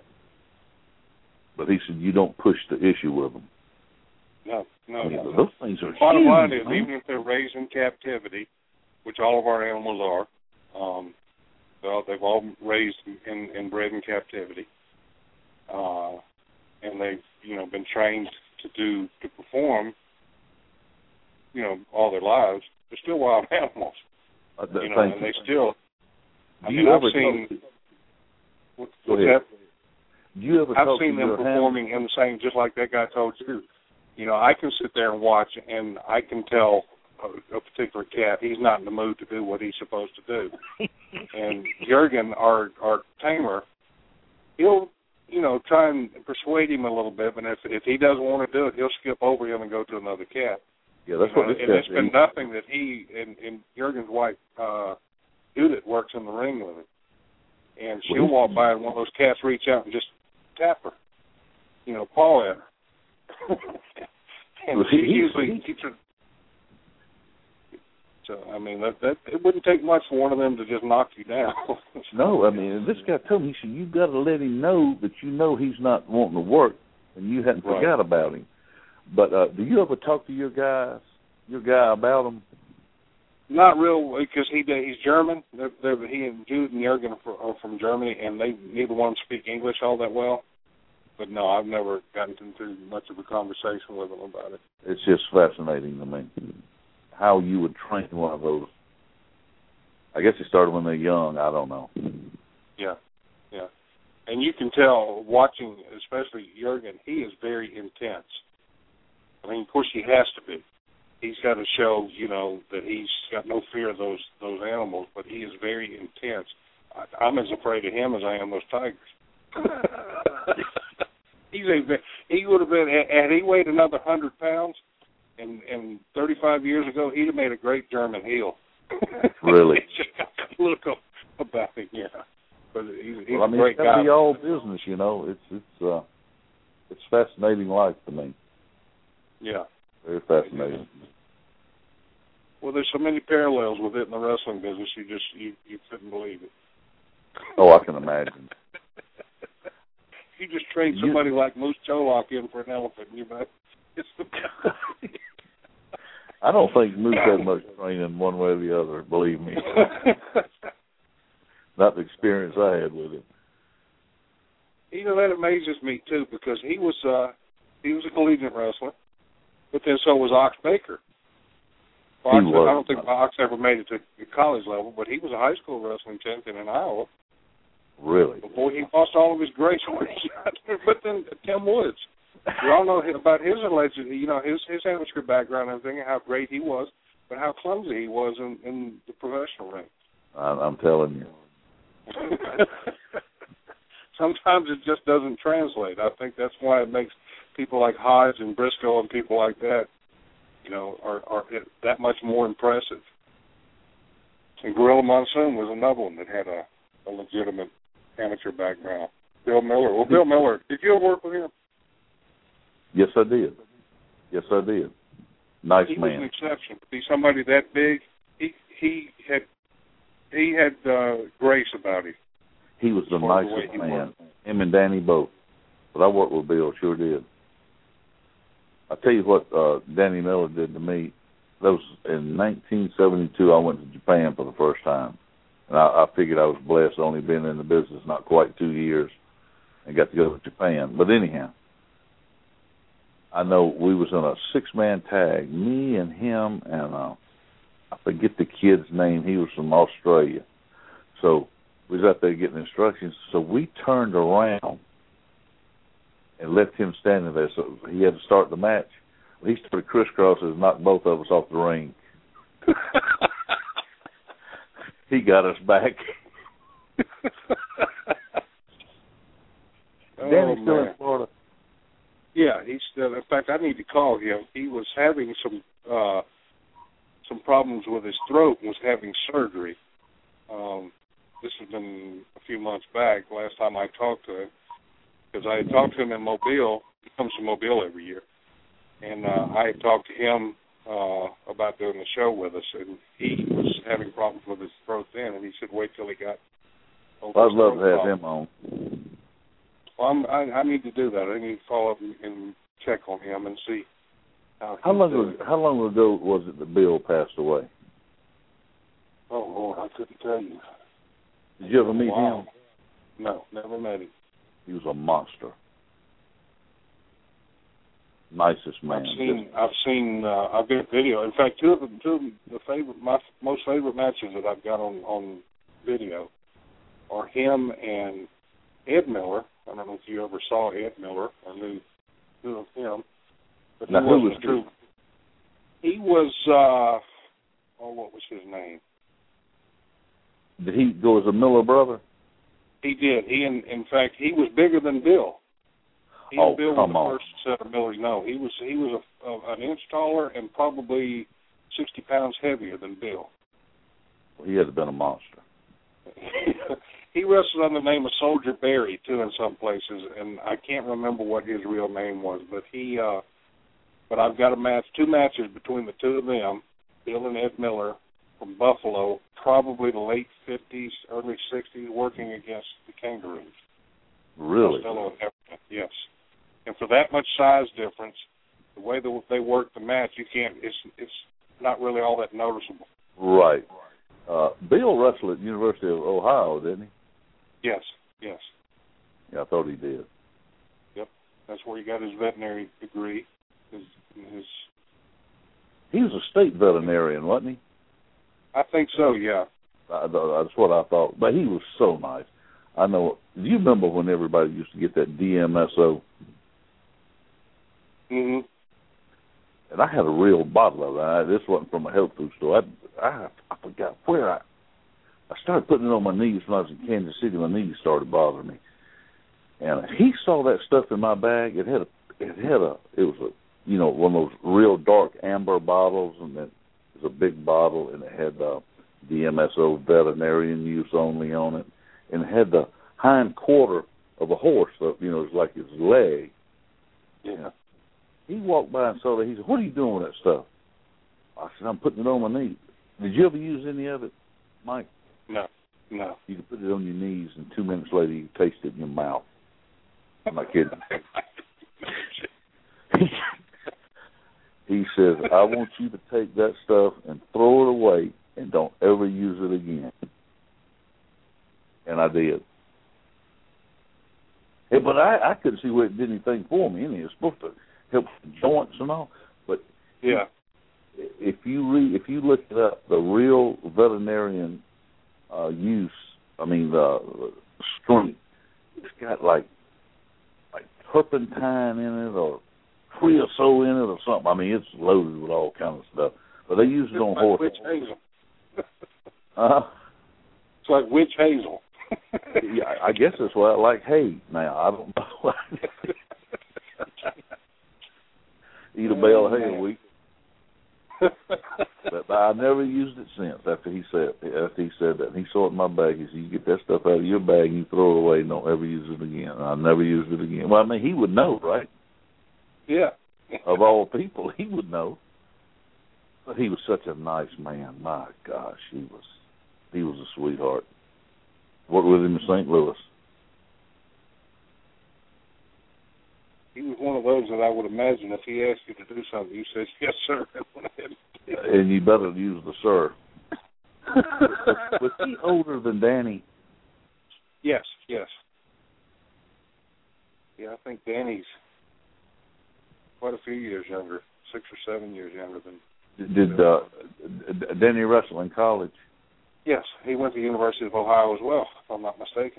But he said, you don't push the issue with him. No, no, I mean, no. Those things are Bottom huge, line is, man. even if they're raised in captivity, which all of our animals are, um, well, they've all raised and, and bred in captivity, uh, and they've, you know, been trained to do, to perform, you know, all their lives. They're still wild animals, uh, you know, and you. they still. I Do mean, you I've ever seen. talk, What's Go ahead. that? Do you ever I've talk seen to them your performing in the same, just like that guy told you. You know, I can sit there and watch, and I can tell a, a particular cat he's not in the mood to do what he's supposed to do. And Jurgen, our our tamer, he'll, you know, try and persuade him a little bit, but if if he doesn't want to do it, he'll skip over him and go to another cat. Yeah, that's you what know, this and it's been is. nothing that he and, and Jurgen's wife, uh, Judith, works in the ring with him, and she'll Well, walk by and one of those cats reach out and just tap her, you know, paw at her. and she usually keeps her. So I mean, that that it wouldn't take much for one of them to just knock you down. No, I mean, this guy told me, he said, you got to let him know that you know he's not wanting to work, and you hadn't right. forgot about him. But uh, do you ever talk to your guys, your guy about him? Not real, because he he's German. They're, they're, he and Jude and Jurgen are, are from Germany, and they neither one speak English all that well. But no, I've never gotten into much of a conversation with them about it. It's just fascinating to me how you would train one of those. I guess it started when they're young. I don't know. Yeah, yeah. And you can tell, watching, especially Jurgen, he is very intense. I mean, of course, he has to be. He's got to show, you know, that he's got no fear of those those animals, but he is very intense. I, I'm as afraid of him as I am those tigers. He's a, he would have been, had he weighed another one hundred pounds, and, and thirty-five years ago, he'd have made a great German heel. Really? Just got a look about him, yeah. But he's, he's well, I mean, a great it's gotta guy. Be all business, you know. It's it's uh, it's fascinating life to me. Yeah. Very fascinating. Well, there's so many parallels with it in the wrestling business. You just you, you couldn't believe it. Oh, I can imagine. You just trade somebody you, like Moose Cholok in for an elephant, you know. It's the I don't think Moose had much training one way or the other. Believe me. Not the experience I had with him. You know, that amazes me too, because he was uh, he was a collegiate wrestler, but then so was Ox Baker. Ox, I don't think Ox ever made it to the college level, but he was a high school wrestling champion in Iowa. Really? Before he lost all of his grace when he got there. But then Tim Woods, we all know about his alleged, you know, his his amateur background and everything, and how great he was, but how clumsy he was in, in the professional ring. I'm telling you. Sometimes it just doesn't translate. I think that's why it makes people like Hodge and Briscoe and people like that, you know, are, are that much more impressive. And Gorilla Monsoon was another one that had a, a legitimate amateur background. Bill Miller. Well, Bill Miller, did you ever work with him? Yes, I did. Yes, I did. Nice he man. He was an exception. To be somebody that big, he he had he had uh, grace about him. He was the nicest the man. Him and Danny both. But I worked with Bill, sure did. I tell you what, uh, Danny Miller did to me. That was in nineteen seventy-two. I went to Japan for the first time, and I, I figured I was blessed, only been in the business not quite two years, and got to go to Japan. But anyhow, I know we was in a six-man tag, me and him, and uh, I forget the kid's name. He was from Australia, so we was out there getting instructions. So we turned around and left him standing there. So he had to start the match. He started crisscrossing and knocked both of us off the ring. He got us back. Oh, Danny's still man. in Florida. Yeah, he's still. In fact, I need to call him. He was having some uh, some problems with his throat and was having surgery. Um, this has been a few months back. Last time I talked to him, because I had talked to him in Mobile. He comes to Mobile every year. And uh, I had talked to him uh, about doing the show with us, and he was having problems with his throat then, and he said wait till he got over I'd love to have problem. him on. Well, I'm, I, I need to do that. I need to follow up and, and check on him and see how How long doing. ago, how long ago was it that Bill passed away? Oh, Lord, I couldn't tell you. Did you ever meet wow. him? No, never met him. He was a monster. Nicest man. I've seen, I've seen, uh, I've got video. In fact, two of the, two of the favorite, my most favorite matches that I've got on, on video are him and Ed Miller. I don't know if you ever saw Ed Miller or knew, knew of him, but he now, who was true. He was, uh, oh, what was his name? Did he go as a Miller brother? He did. He, in, in fact, he was bigger than Bill. He oh, and Bill come was the on. first set of Millers. No, he was he was a, a, an inch taller and probably sixty pounds heavier than Bill. Well, he had been a monster. he wrestled under the name of Soldier Barry too in some places, and I can't remember what his real name was. But he, uh, but I've got a match, two matches between the two of them, Bill and Ed Miller from Buffalo, probably the late fifties, early sixties, working against the Kangaroos. Really? Costello and everything, yes. And for that much size difference, the way that they work the match, you can't. It's it's not really all that noticeable. Right. Uh, Bill wrestled at the University of Ohio, didn't he? Yes. Yes. Yeah, I thought he did. Yep. That's where he got his veterinary degree. His, his. He was a state veterinarian, wasn't he? I think so. Yeah. I, that's what I thought. But he was so nice. I know. Do you remember when everybody used to get that D M S O? Mhm. And I had a real bottle of it. I, this wasn't from a health food store. I, I I forgot where I. I started putting it on my knees when I was in Kansas City. My knees started bothering me, and he saw that stuff in my bag. It had a. It had a. It was a. You know, one of those real dark amber bottles, and it was a big bottle, and it had uh, D M S O veterinarian use only on it, and it had the hind quarter of a horse. So, you know, it was like his leg. Yeah. He walked by and saw that. He said, "What are you doing with that stuff?" I said, "I'm putting it on my knees." Did you ever use any of it, Mike? No, no. You can put it on your knees, and two minutes later, you can taste it in your mouth. I'm not kidding. He says, "I want you to take that stuff and throw it away and don't ever use it again." And I did. Hey, but I, I couldn't see where it did anything for me. It was supposed to help the joints and all. But yeah, if you read, if you look it up, the real veterinarian uh, use, I mean, uh, strength, it's got like like turpentine in it or creosote in it or something. I mean, it's loaded with all kinds of stuff. But they use it on like horses. Witch hazel. uh-huh. It's like witch hazel. Yeah, I guess that's why I like hay now. I don't know. Eat a bale of hay a week. But I never used it since after he said after he said that. He saw it in my bag. He said, "You get that stuff out of your bag and you throw it away and don't ever use it again." And I never used it again. Well, I mean, he would know, right? Yeah. Of all people, he would know. But he was such a nice man. My gosh, he was he was a sweetheart. Worked with him in Saint Louis. He was one of those that I would imagine if he asked you to do something, you said, "Yes, sir." And you better use the sir. Was he older than Danny? Yes, yes. Yeah, I think Danny's quite a few years younger, six or seven years younger than. Did uh, Danny wrestle in college? Yes, he went to the University of Ohio as well, if I'm not mistaken.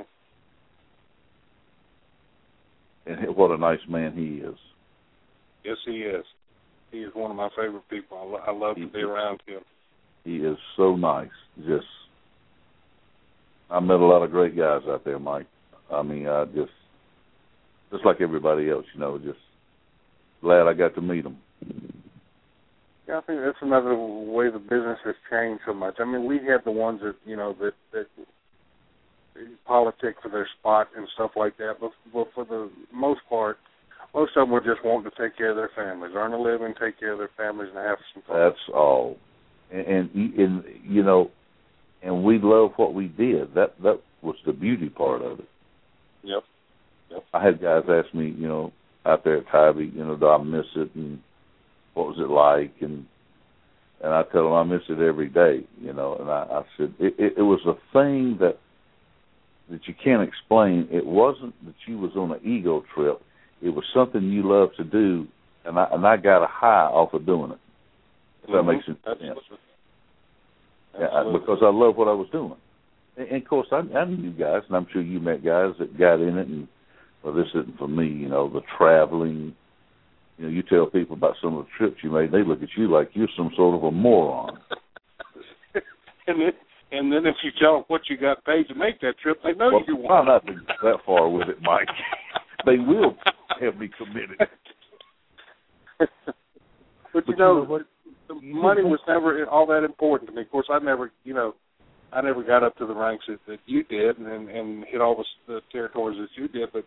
And what a nice man he is. Yes, he is. He is one of my favorite people. I, lo- I love he, to be around him. He is so nice. Just, I met a lot of great guys out there, Mike. I mean, I just, just like everybody else, you know, just glad I got to meet them. Yeah, I think that's another way the business has changed so much. I mean, we have the ones that, you know, that, that politic for their spot and stuff like that, but, but for the most part, most of them were just wanting to take care of their families, earn a living, take care of their families, and have some fun. That's all. And, and, and you know, and we love what we did. That that was the beauty part of it. Yep. Yep. I had guys ask me, you know, out there at Tybee, you know, do I miss it, and what was it like, and and I tell them I miss it every day, you know. And I, I said it, it, it was a thing that that you can't explain. It wasn't that you was on an ego trip. It was something you loved to do, and I and I got a high off of doing it. If mm-hmm. that makes sense. Absolutely. Yeah, I, because I love what I was doing. And, and of course, I, I knew guys, and I'm sure you met guys that got in it, and well, this isn't for me, you know, the traveling. You know, you tell people about some of the trips you made, they look at you like you're some sort of a moron. and then, and then if you tell them what you got paid to make that trip, they know well, you won't. I'm not that far with it, Mike. They will have me committed. but, but you know, you know what? the money was never all that important to me. Of course, I never, you know, I never got up to the ranks that, that you did, and and hit all the, the territories that you did. But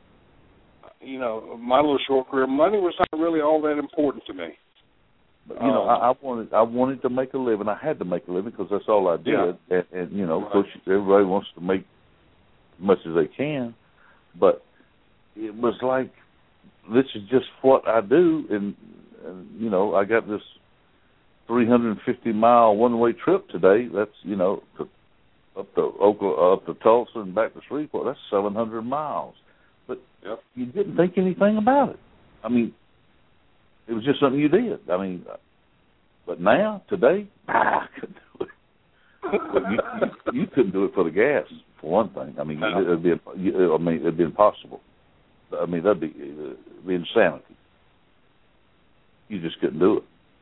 you know, my little short career, money was not really all that important to me. But, you know, um, I, I wanted I wanted to make a living. I had to make a living because that's all I did. Yeah. And, and you know, right. of course, everybody wants to make as much as they can. But it was like, this is just what I do. And, and you know, I got this three hundred fifty mile one-way trip today. That's, you know, to, up to Oklahoma, up to Tulsa and back to Shreveport. That's seven hundred miles. But yep. you didn't think anything about it. I mean, it was just something you did. I mean, but now, today, I couldn't do it. you, you, you couldn't do it for the gas, for one thing. I mean, no. it'd be, I mean, it'd be impossible. I mean, that'd be, it'd be insanity. You just couldn't do it.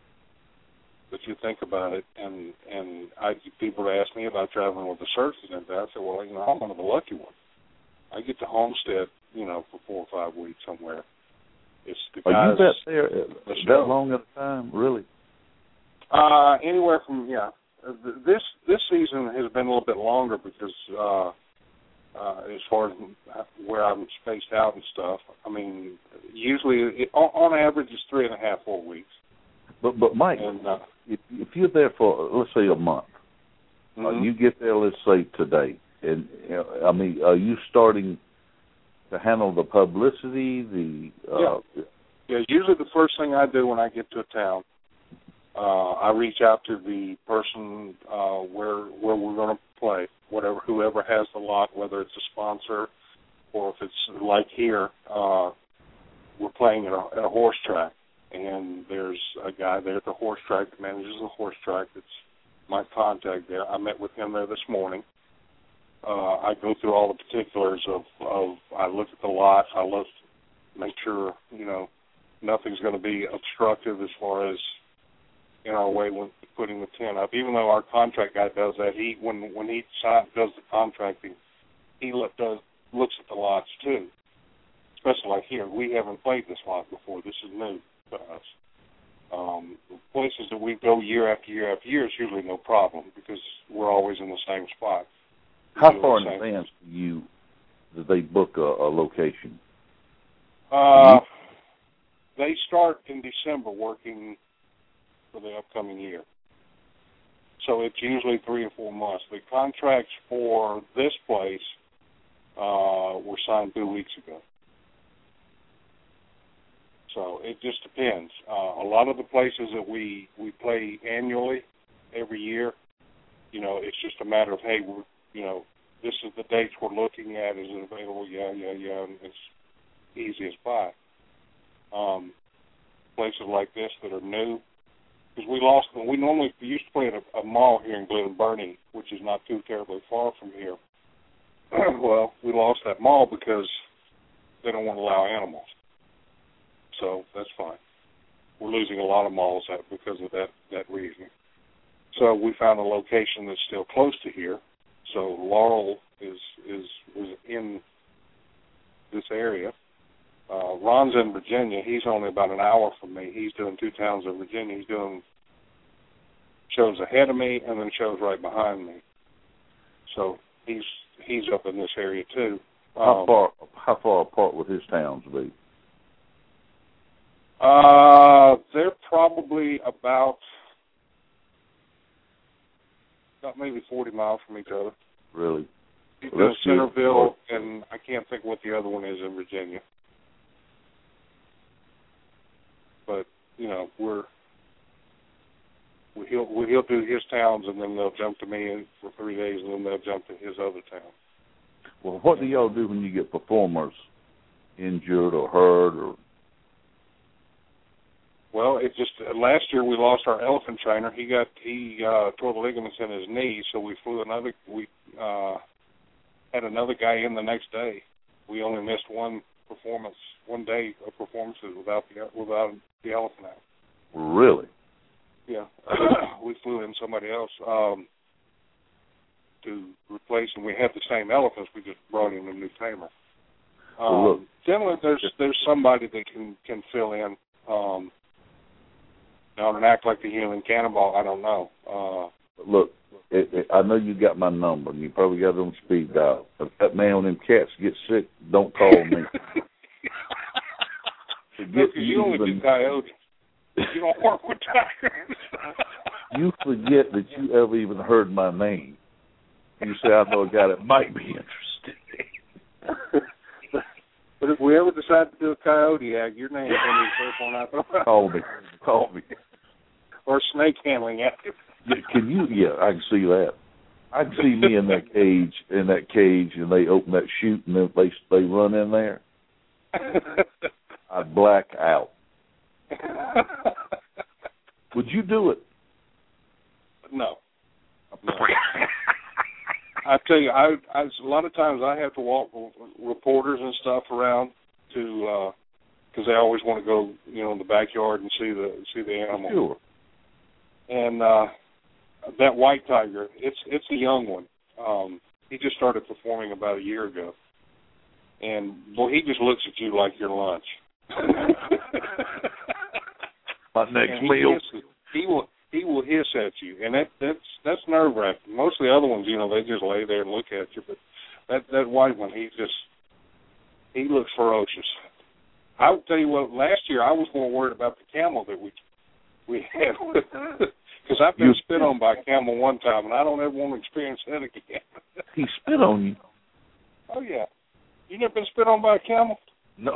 But you think about it, and and I, people ask me about traveling with the searches and that. I say, well, you know, I'm one of the lucky ones. I get to homestead, you know, for four or five weeks somewhere. It's the guys. Are you that there that show. long at a time, really? Uh, anywhere from yeah. This this season has been a little bit longer because uh, uh, as far as where I'm spaced out and stuff. I mean, usually it, on, on average it's three and a half, four weeks. But but Mike, and, uh, if, if you're there for let's say a month, mm-hmm. uh, you get there, let's say today, and you know, I mean, are you starting to handle the publicity? The uh, yeah. yeah, usually the first thing I do when I get to a town, uh, I reach out to the person uh, where where we're going to play, whatever whoever has the lot, whether it's a sponsor or if it's like here, uh, we're playing at a, at a horse track. And there's a guy there at the horse track that manages the horse track that's my contact there. I met with him there this morning. Uh, I go through all the particulars of, of I look at the lot. I look, make sure, you know, nothing's going to be obstructive as far as in our way when putting the tent up. Even though our contract guy does that, he when when he sign, does the contracting, he look, does, looks at the lots too. Especially like here, we haven't played this lot before. This is new. Us. Um, places that we go year after year after year is usually no problem because we're always in the same spot. How far in advance do you do they book a, a location? Uh, they start in December working for the upcoming year. So it's usually three or four months. The contracts for this place uh, were signed two weeks ago. So it just depends. Uh, a lot of the places that we, we play annually, every year, you know, it's just a matter of, hey, we're, you know, this is the dates we're looking at. Is it available? Yeah, yeah, yeah. And it's easy as pie. Um, places like this that are new, because we lost them. We normally we used to play at a, a mall here in Glen Burnie, which is not too terribly far from here. Well, we lost that mall because they don't want to allow animals. So that's fine. We're losing a lot of malls because of that, that reason. So we found a location that's still close to here. So Laurel is is, is in this area. Uh, Ron's in Virginia. He's only about an hour from me. He's doing two towns in Virginia. He's doing shows ahead of me and then shows right behind me. So he's he's up in this area too. How um, far how far apart would his towns be? Uh, they're probably about, about maybe forty miles from each other. Really? He's well, in Centerville, good. And I can't think what the other one is in Virginia. But, you know, we're, we, he'll, we, he'll do his towns, and then they'll jump to me for three days, and then they'll jump to his other town. Well, what do y'all do when you get performers injured or hurt or... Well, it just uh, last year we lost our elephant trainer. He got he uh, tore the ligaments in his knee, so we flew another. We uh, had another guy in the next day. We only missed one performance, one day of performances without the without the elephant out. Really? Yeah, we flew in somebody else um, to replace, and we had the same elephants. We just brought in a new tamer. Um, well, look, generally, there's there's somebody that can can fill in. Um, Now, to act like the human cannonball, I don't know. Uh, look, it, it, I know you got my number, and you probably got it on speed dial. If that man when them cats get sick, don't call me. Because no, you only do coyotes. You don't work with tigers. You forget that you ever even heard my name. You say, I know a guy that might be interested. But if we ever decide to do a coyote act, your name is going to be the first one I throw. Call me. Call me. Or snake handling act. Can you? Yeah, I can see that. I can see me in that cage, in that cage, and they open that chute, and then they they run in there. I'd black out. Would you do it? No. no. I tell you, I, I a lot of times I have to walk reporters and stuff around to because uh, they always want to go, you know, in the backyard and see the see the animal. Sure. And uh, that white tiger, it's it's a young one. Um, he just started performing about a year ago, and boy, he just looks at you like your lunch. My next he meal. Hisses, he will he will hiss at you, and that that's that's nerve wracking. Most of the other ones, you know, they just lay there and look at you, but that that white one, he just he looks ferocious. I would tell you what, last year I was more worried about the camel that we we had, because I've been you, spit on by a camel one time, and I don't ever want to experience that again. He spit on you? Oh yeah, you never been spit on by a camel? No.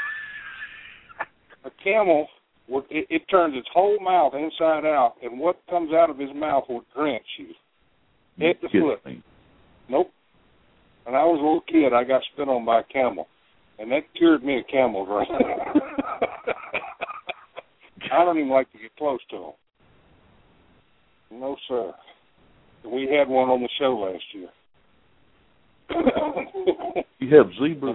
A camel, it, it turns its whole mouth inside out, and what comes out of his mouth will drench you. Head to foot. Me. Nope. When I was a little kid, I got spit on by a camel, and that cured me of camels right there. I don't even like to get close to them. No, sir. We had one on the show last year. You have zebras?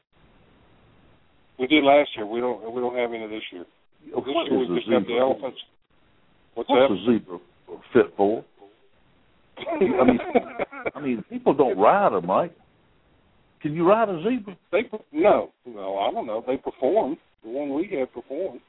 We did last year. We don't. We don't have any this year. What this year we just zebra? have the elephants. What's, What's that? a zebra fit for? I mean, I mean, people don't ride them, right? Can you ride a zebra? They no, no. I don't know. They perform. The one we had performed.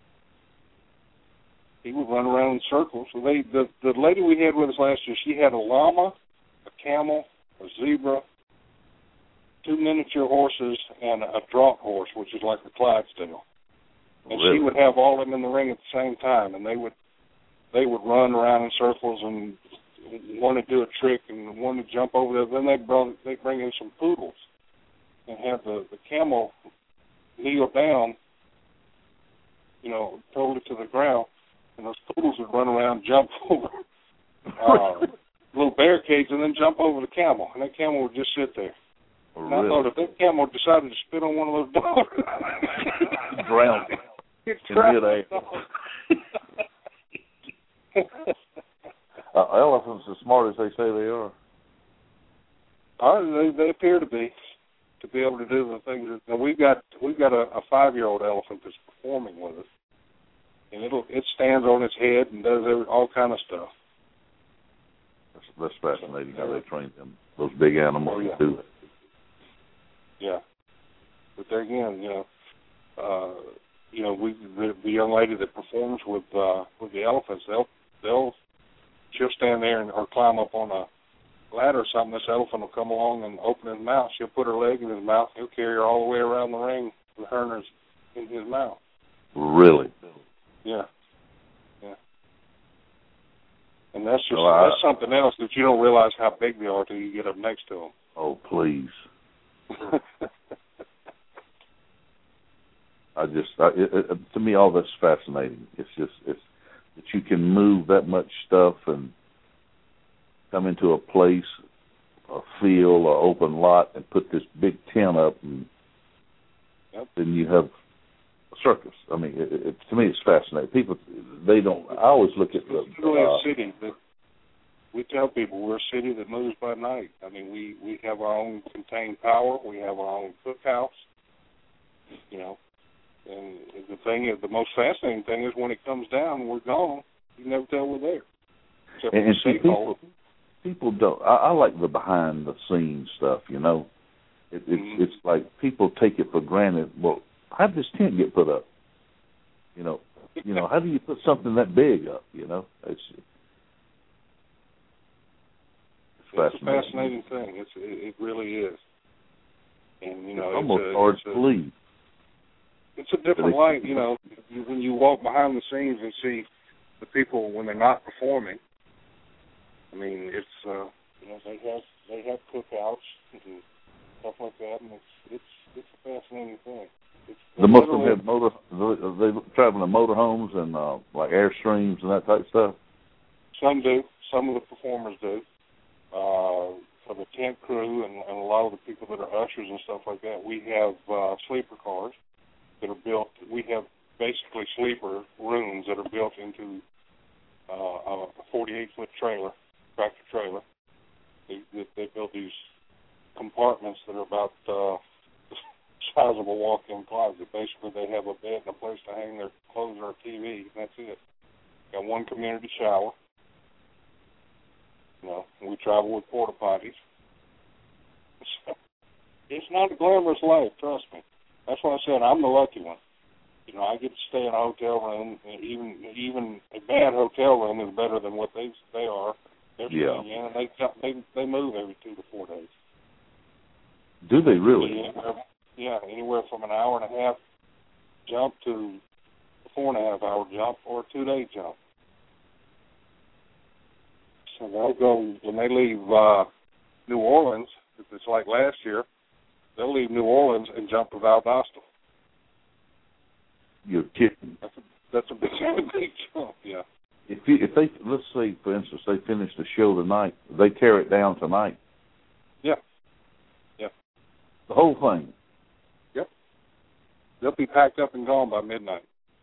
He would run around in circles. So they, the the lady we had with us last year, she had a llama, a camel, a zebra, two miniature horses, and a draught horse, which is like a Clydesdale. And really? She would have all of them in the ring at the same time, and they would they would run around in circles and want to do a trick and want to jump over there. Then they brought they bring in some poodles and have the, the camel kneel down, you know, totally to the ground, and those poodles would run around, jump over uh, little barricades, and then jump over the camel, and that camel would just sit there. Oh, and really? I thought if that camel decided to spit on one of those dogs, drowned it in midair. uh, elephants as smart as they say they are. Oh, they, they appear to be, to be able to do the things. That, and we've got we've got a, a five-year-old elephant that's performing with us, and it'll it stands on its head and does every, all kind of stuff. That's, that's fascinating how they train them, those big animals oh, yeah. to do it. Yeah, but there again, you know, uh, you know, we the, the young lady that performs with uh, with the elephants, they'll they'll she'll stand there and or climb up on a ladder or something. This elephant will come along and open his mouth. She'll put her leg in his mouth. He'll carry her all the way around the ring with her in his, in his mouth. Really? Yeah, yeah. And that's just well, I, that's something else that you don't realize how big they are till you get up next to them. Oh, please. I just, I, it, it, to me, all that's fascinating. It's just, it's that you can move that much stuff and come into a place, a field, or open lot, and put this big tent up, and yep. then you have a circus. I mean, it, it, to me, it's fascinating. People, they don't. I always look at the. It's really uh, a city that we tell people we're a city that moves by night. I mean, we, we have our own contained power. We have our own cookhouse. You know, and the thing is, the most fascinating thing is when it comes down, we're gone. You never tell we're there. Except and, and see, people, people don't. I, I like the behind the scenes stuff. You know, it, it's mm-hmm. it's like people take it for granted. Well, how did this tent get put up? You know, you know, how do you put something that big up? You know, it's. it's a fascinating thing. It's it, it really is. And you know, it's almost it's a, hard it's to a, believe. It's a different light, you know, when you walk behind the scenes and see the people when they're not performing. I mean, it's uh, you know they have they have cookouts and stuff like that, and it's it's it's a fascinating thing. It's the most of them have motor. They travel in motorhomes and uh, like Airstreams and that type of stuff. Some do. Some of the performers do. Uh, for the tent crew and, and a lot of the people that are ushers and stuff like that, we have uh, sleeper cars that are built. We have basically sleeper rooms that are built into uh, a forty-eight foot trailer, tractor trailer. They, they, they build these compartments that are about uh, the size of a walk-in closet. Basically, they have a bed and a place to hang their clothes or a T V, and that's it. Got one community shower. You know, we travel with porta potties. So, it's not a glamorous life, trust me. That's why I said I'm the lucky one. You know, I get to stay in a hotel room, and even even a bad hotel room is better than what they they are. They're yeah. staying in, and they they they move every two to four days. Do they really? Anywhere, yeah, anywhere from an hour and a half jump to a four and a half hour jump or a two day jump. So they'll go when they leave uh, New Orleans. If it's like last year, they'll leave New Orleans and jump to Valdosta. You're kidding. That's a, that's a big, big jump, yeah. If you, if they let's say for instance they finish the show tonight, they tear it down tonight. Yeah. Yeah. The whole thing. Yep. They'll be packed up and gone by midnight.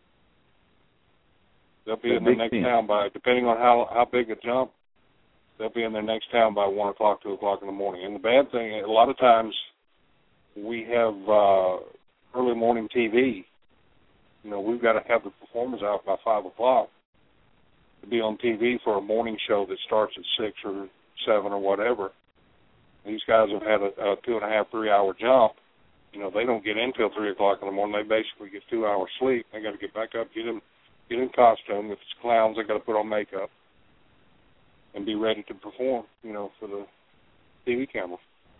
They'll be that in the next tent. town by, depending on how how big a jump. They'll be in their next town by one o'clock, two o'clock in the morning. And the bad thing, a lot of times, we have uh, early morning T V. You know, we've got to have the performers out by five o'clock to be on T V for a morning show that starts at six or seven or whatever. These guys have had a, a two and a half, three hour jump. You know, they don't get in until three o'clock in the morning. They basically get two hours sleep. They got to get back up, get in, get in costume. If it's clowns, they got to put on makeup and be ready to perform, you know, for the T V camera.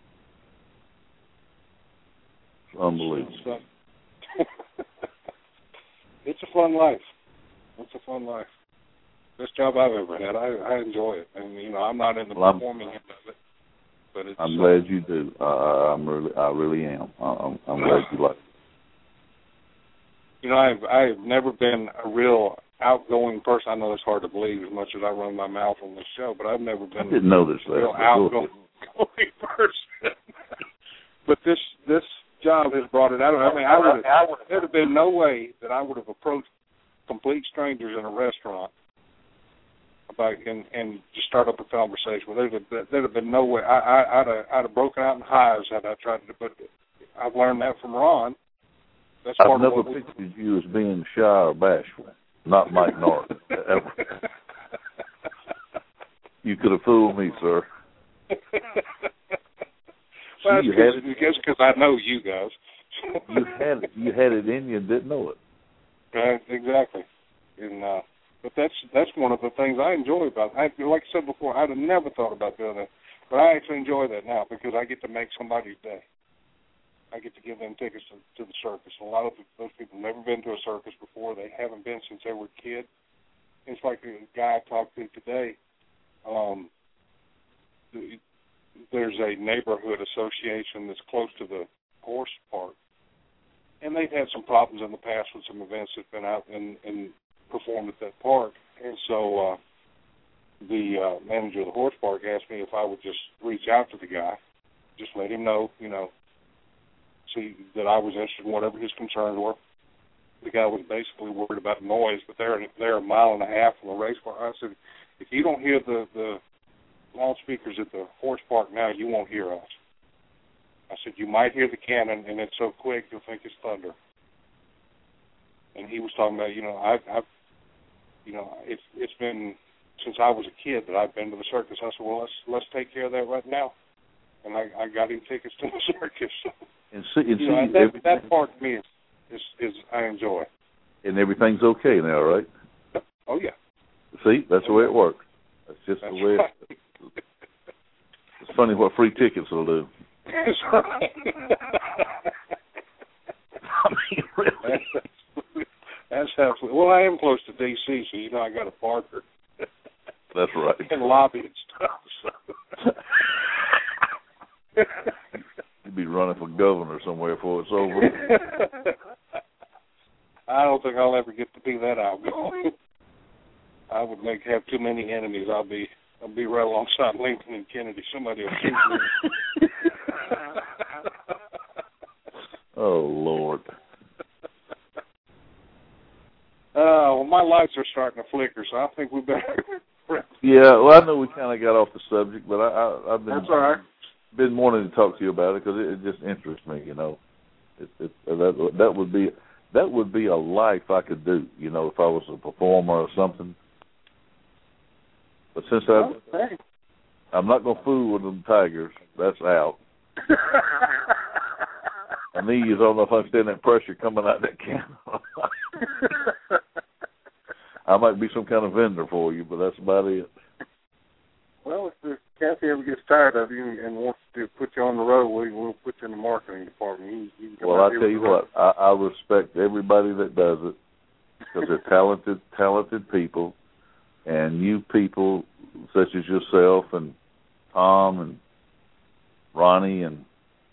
Unbelievable. It's, uh, it's a fun life. It's a fun life. Best job I've ever had. I, I enjoy it. And, you know, I'm not in the well, performing end of it. But it's, I'm glad you do. Uh, I'm really, I really am. I'm, I'm glad you like it. You know, I've, I've never been a real outgoing person. I know it's hard to believe as much as I run my mouth on this show, but I've never been I didn't notice a real that, outgoing person. But this this job has brought it out. I mean, I would there'd have been no way that I would have approached complete strangers in a restaurant about and, and just start up a conversation. Well, there'd have been, there'd have been no way. I, I, I'd, have, I'd have broken out in hives had I tried to. But I've learned that from Ron. That's I've part never of what pictured we, you as being shy or bashful. Not Mike North. Ever. You could have fooled me, sir. Well, you that's had it. because cause I know you guys. you had it. You had it in you and didn't know it. Right, exactly. And uh, but that's that's one of the things I enjoy about it. I, like I said before, I'd have never thought about doing that, but I actually enjoy that now because I get to make somebody's day. I get to give them tickets to, to the circus. A lot of the, those people have never been to a circus before. They haven't been since they were a kid. It's like the guy I talked to today. Um, there's a neighborhood association that's close to the horse park, and they've had some problems in the past with some events that have been out and, and performed at that park. And so uh, the uh, manager of the horse park asked me if I would just reach out to the guy, just let him know, you know, see that I was interested in whatever his concerns were. The guy was basically worried about noise, but they're they're a mile and a half from the race park. I said, if you don't hear the, the loudspeakers at the horse park now, you won't hear us. I said, you might hear the cannon, and it's so quick you'll think it's thunder. And he was talking about, you know, I've, I've you know, it's it's been since I was a kid that I've been to the circus. I said, well, let's let's take care of that right now. And I, I got him tickets to the circus. And see, and you see know, that, that part to me is, is, is I enjoy. And everything's okay now, right? Oh, yeah. See, that's oh, the way yeah. it works. That's just that's the way right. it It's funny what free tickets will do. That's right. I mean, really. That's, that's absolutely. Well, I am close to D C, so you know I got a Parker. That's right. And lobby and stuff. So. You'd be running for governor somewhere before it's over. I don't think I'll ever get to be that outgoing. I would make have too many enemies. I'll be I'll be right alongside Lincoln and Kennedy. Somebody will shoot me. Oh Lord. Uh, well, my lights are starting to flicker, so I think we better. Yeah, well, I know we kind of got off the subject, but I, I, I've been That's all right. been wanting to talk to you about it because it, it just interests me. You know, it, it, that that would be that would be a life I could do. You know, if I was a performer or something. But since I, okay. I'm not going to fool with them Tigers, that's out. And these, I don't know if I stand that pressure coming out of that camera. I might be some kind of vendor for you, but that's about it. Well, if Kathy ever gets tired of you and wants to put you on the road, we, we'll put you in the marketing department. You, you can well, I tell you what, I, I respect everybody that does it because they're talented, talented people, and you people such as yourself and Tom and Ronnie and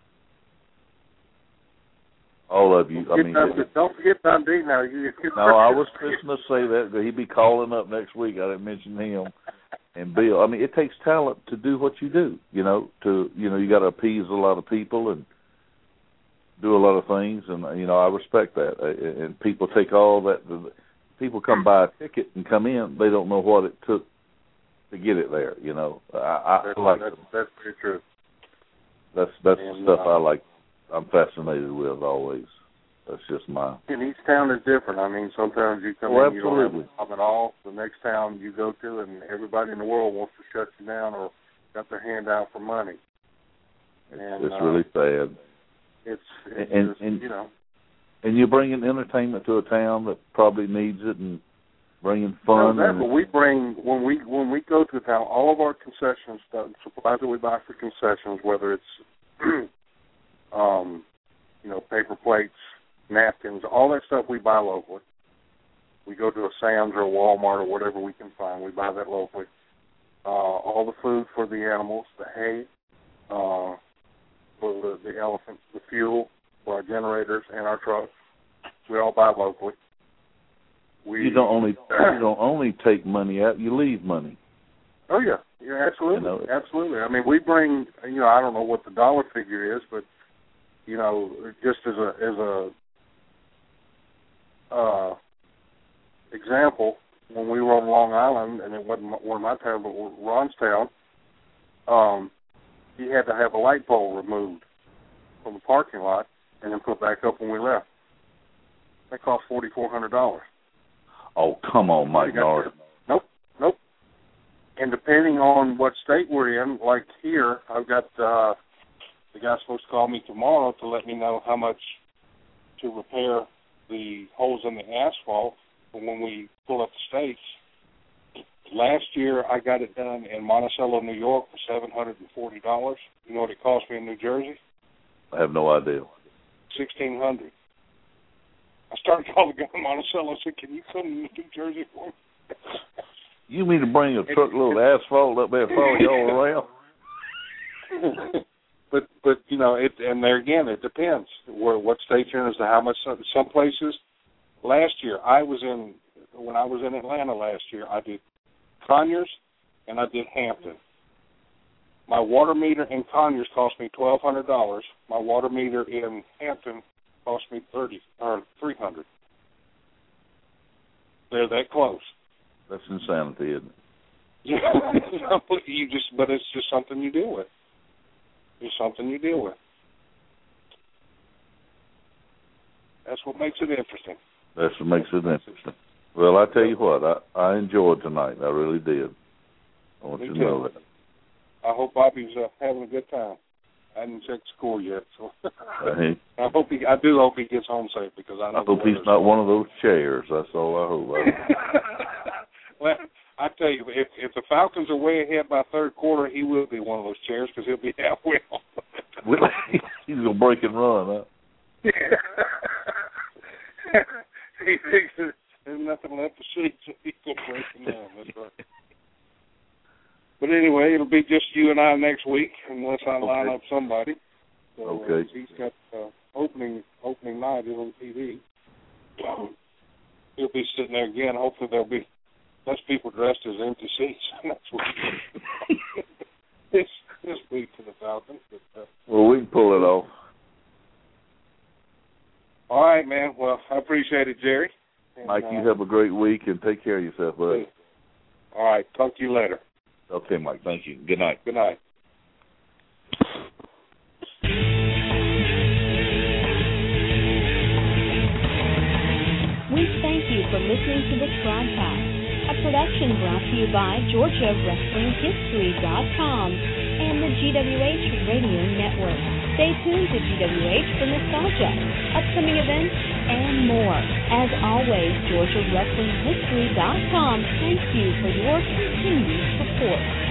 all of you. Don't I mean, Dundee, don't forget Dundee now. You, no, I was fixing to say that. He'd be calling up next week. I didn't mention him. And Bill, I mean, it takes talent to do what you do. You know, to you know, you got to appease a lot of people and do a lot of things. And you know, I respect that. And people take all that. People come buy a ticket and come in. They don't know what it took to get it there. You know, I, I that's, like that's, that's pretty true. That's that's and, the stuff uh, I like. I'm fascinated with always. That's just my. And each town is different. I mean, sometimes you come oh, in, you don't have absolutely. a job at all. The next town you go to, and everybody in the world wants to shut you down or got their hand out for money. And, it's uh, really sad. It's, it's and, just, and, you know. And you're bringing entertainment to a town that probably needs it, and bringing fun. No, that's and, what we bring when we when we go to a town. All of our concessions, the supplies that we buy for concessions, whether it's um, you know, paper plates, napkins, all that stuff we buy locally. We go to a Sam's or a Walmart or whatever we can find. We buy that locally. Uh, all the food for the animals, the hay, uh, for the, the elephants, the fuel for our generators and our trucks, we all buy locally. We, you don't only you don't only take money out; you leave money. Oh yeah, yeah, absolutely, you know, absolutely. I mean, we bring. You know, I don't know what the dollar figure is, but you know, just as a as a uh, example, when we were on Long Island, and it wasn't one of my town, but Ron's town, um, he had to have a light pole removed from the parking lot and then put back up when we left. That cost forty four hundred dollars. Oh, come on, Mike Norris. Nope, nope. And depending on what state we're in, like here, I've got uh, the guy's supposed to call me tomorrow to let me know how much to repair the holes in the asphalt for when we pull up the states. Last year, I got it done in Monticello, New York, for seven hundred forty dollars. You know what it cost me in New Jersey? I have no idea. sixteen hundred dollars. I started calling the guy in Monticello. I said, "Can you come to New Jersey for me?" You mean to bring a truckload of asphalt up there and follow you all around? but but you know it, and there again, it depends where what state you're in as to how much. Some, some places. Last year, I was in when I was in Atlanta last year. I did Conyers and I did Hampton. My water meter in Conyers cost me twelve hundred dollars. My water meter in Hampton cost me thirty or three hundred. They're that close. That's insanity, isn't it? Yeah, you just, but it's just something you deal with. It's something you deal with. That's what makes it interesting. That's what makes it interesting. Well, I tell you what, I, I enjoyed tonight. I really did. I want Me you to too. know that. I hope Bobby's uh, having a good time. I haven't checked the score yet, so uh, I hope he. I do hope he gets home safe because I know. I hope he's not one of those chairs. That's all I hope. Well, I tell you, if if the Falcons are way ahead by third quarter, he will be one of those chairs because he'll be halfway off. He's gonna break and run, huh? Yeah. He thinks there's nothing left to see, so he's gonna break and run. That's right. But anyway, it'll be just you and I next week, unless I line okay. up somebody. So, okay. Uh, he's got uh, opening opening night on T V. So he'll be sitting there again. Hopefully there'll be less people dressed as empty seats next week. this this week for the Falcons. But, uh, well, we can pull it off. All right, man. Well, I appreciate it, Jerry. And, Mike, uh, you have a great week and take care of yourself, buddy. All right. Talk to you later. Okay, Mike. Thank you. Good night. Good night. We thank you for listening to this broadcast, a production brought to you by Georgia Wrestling History dot com and the G W H Radio Network. Stay tuned to G W H for nostalgia, upcoming events, and more. As always, Georgia Wrestling History dot com thanks you for your continued support.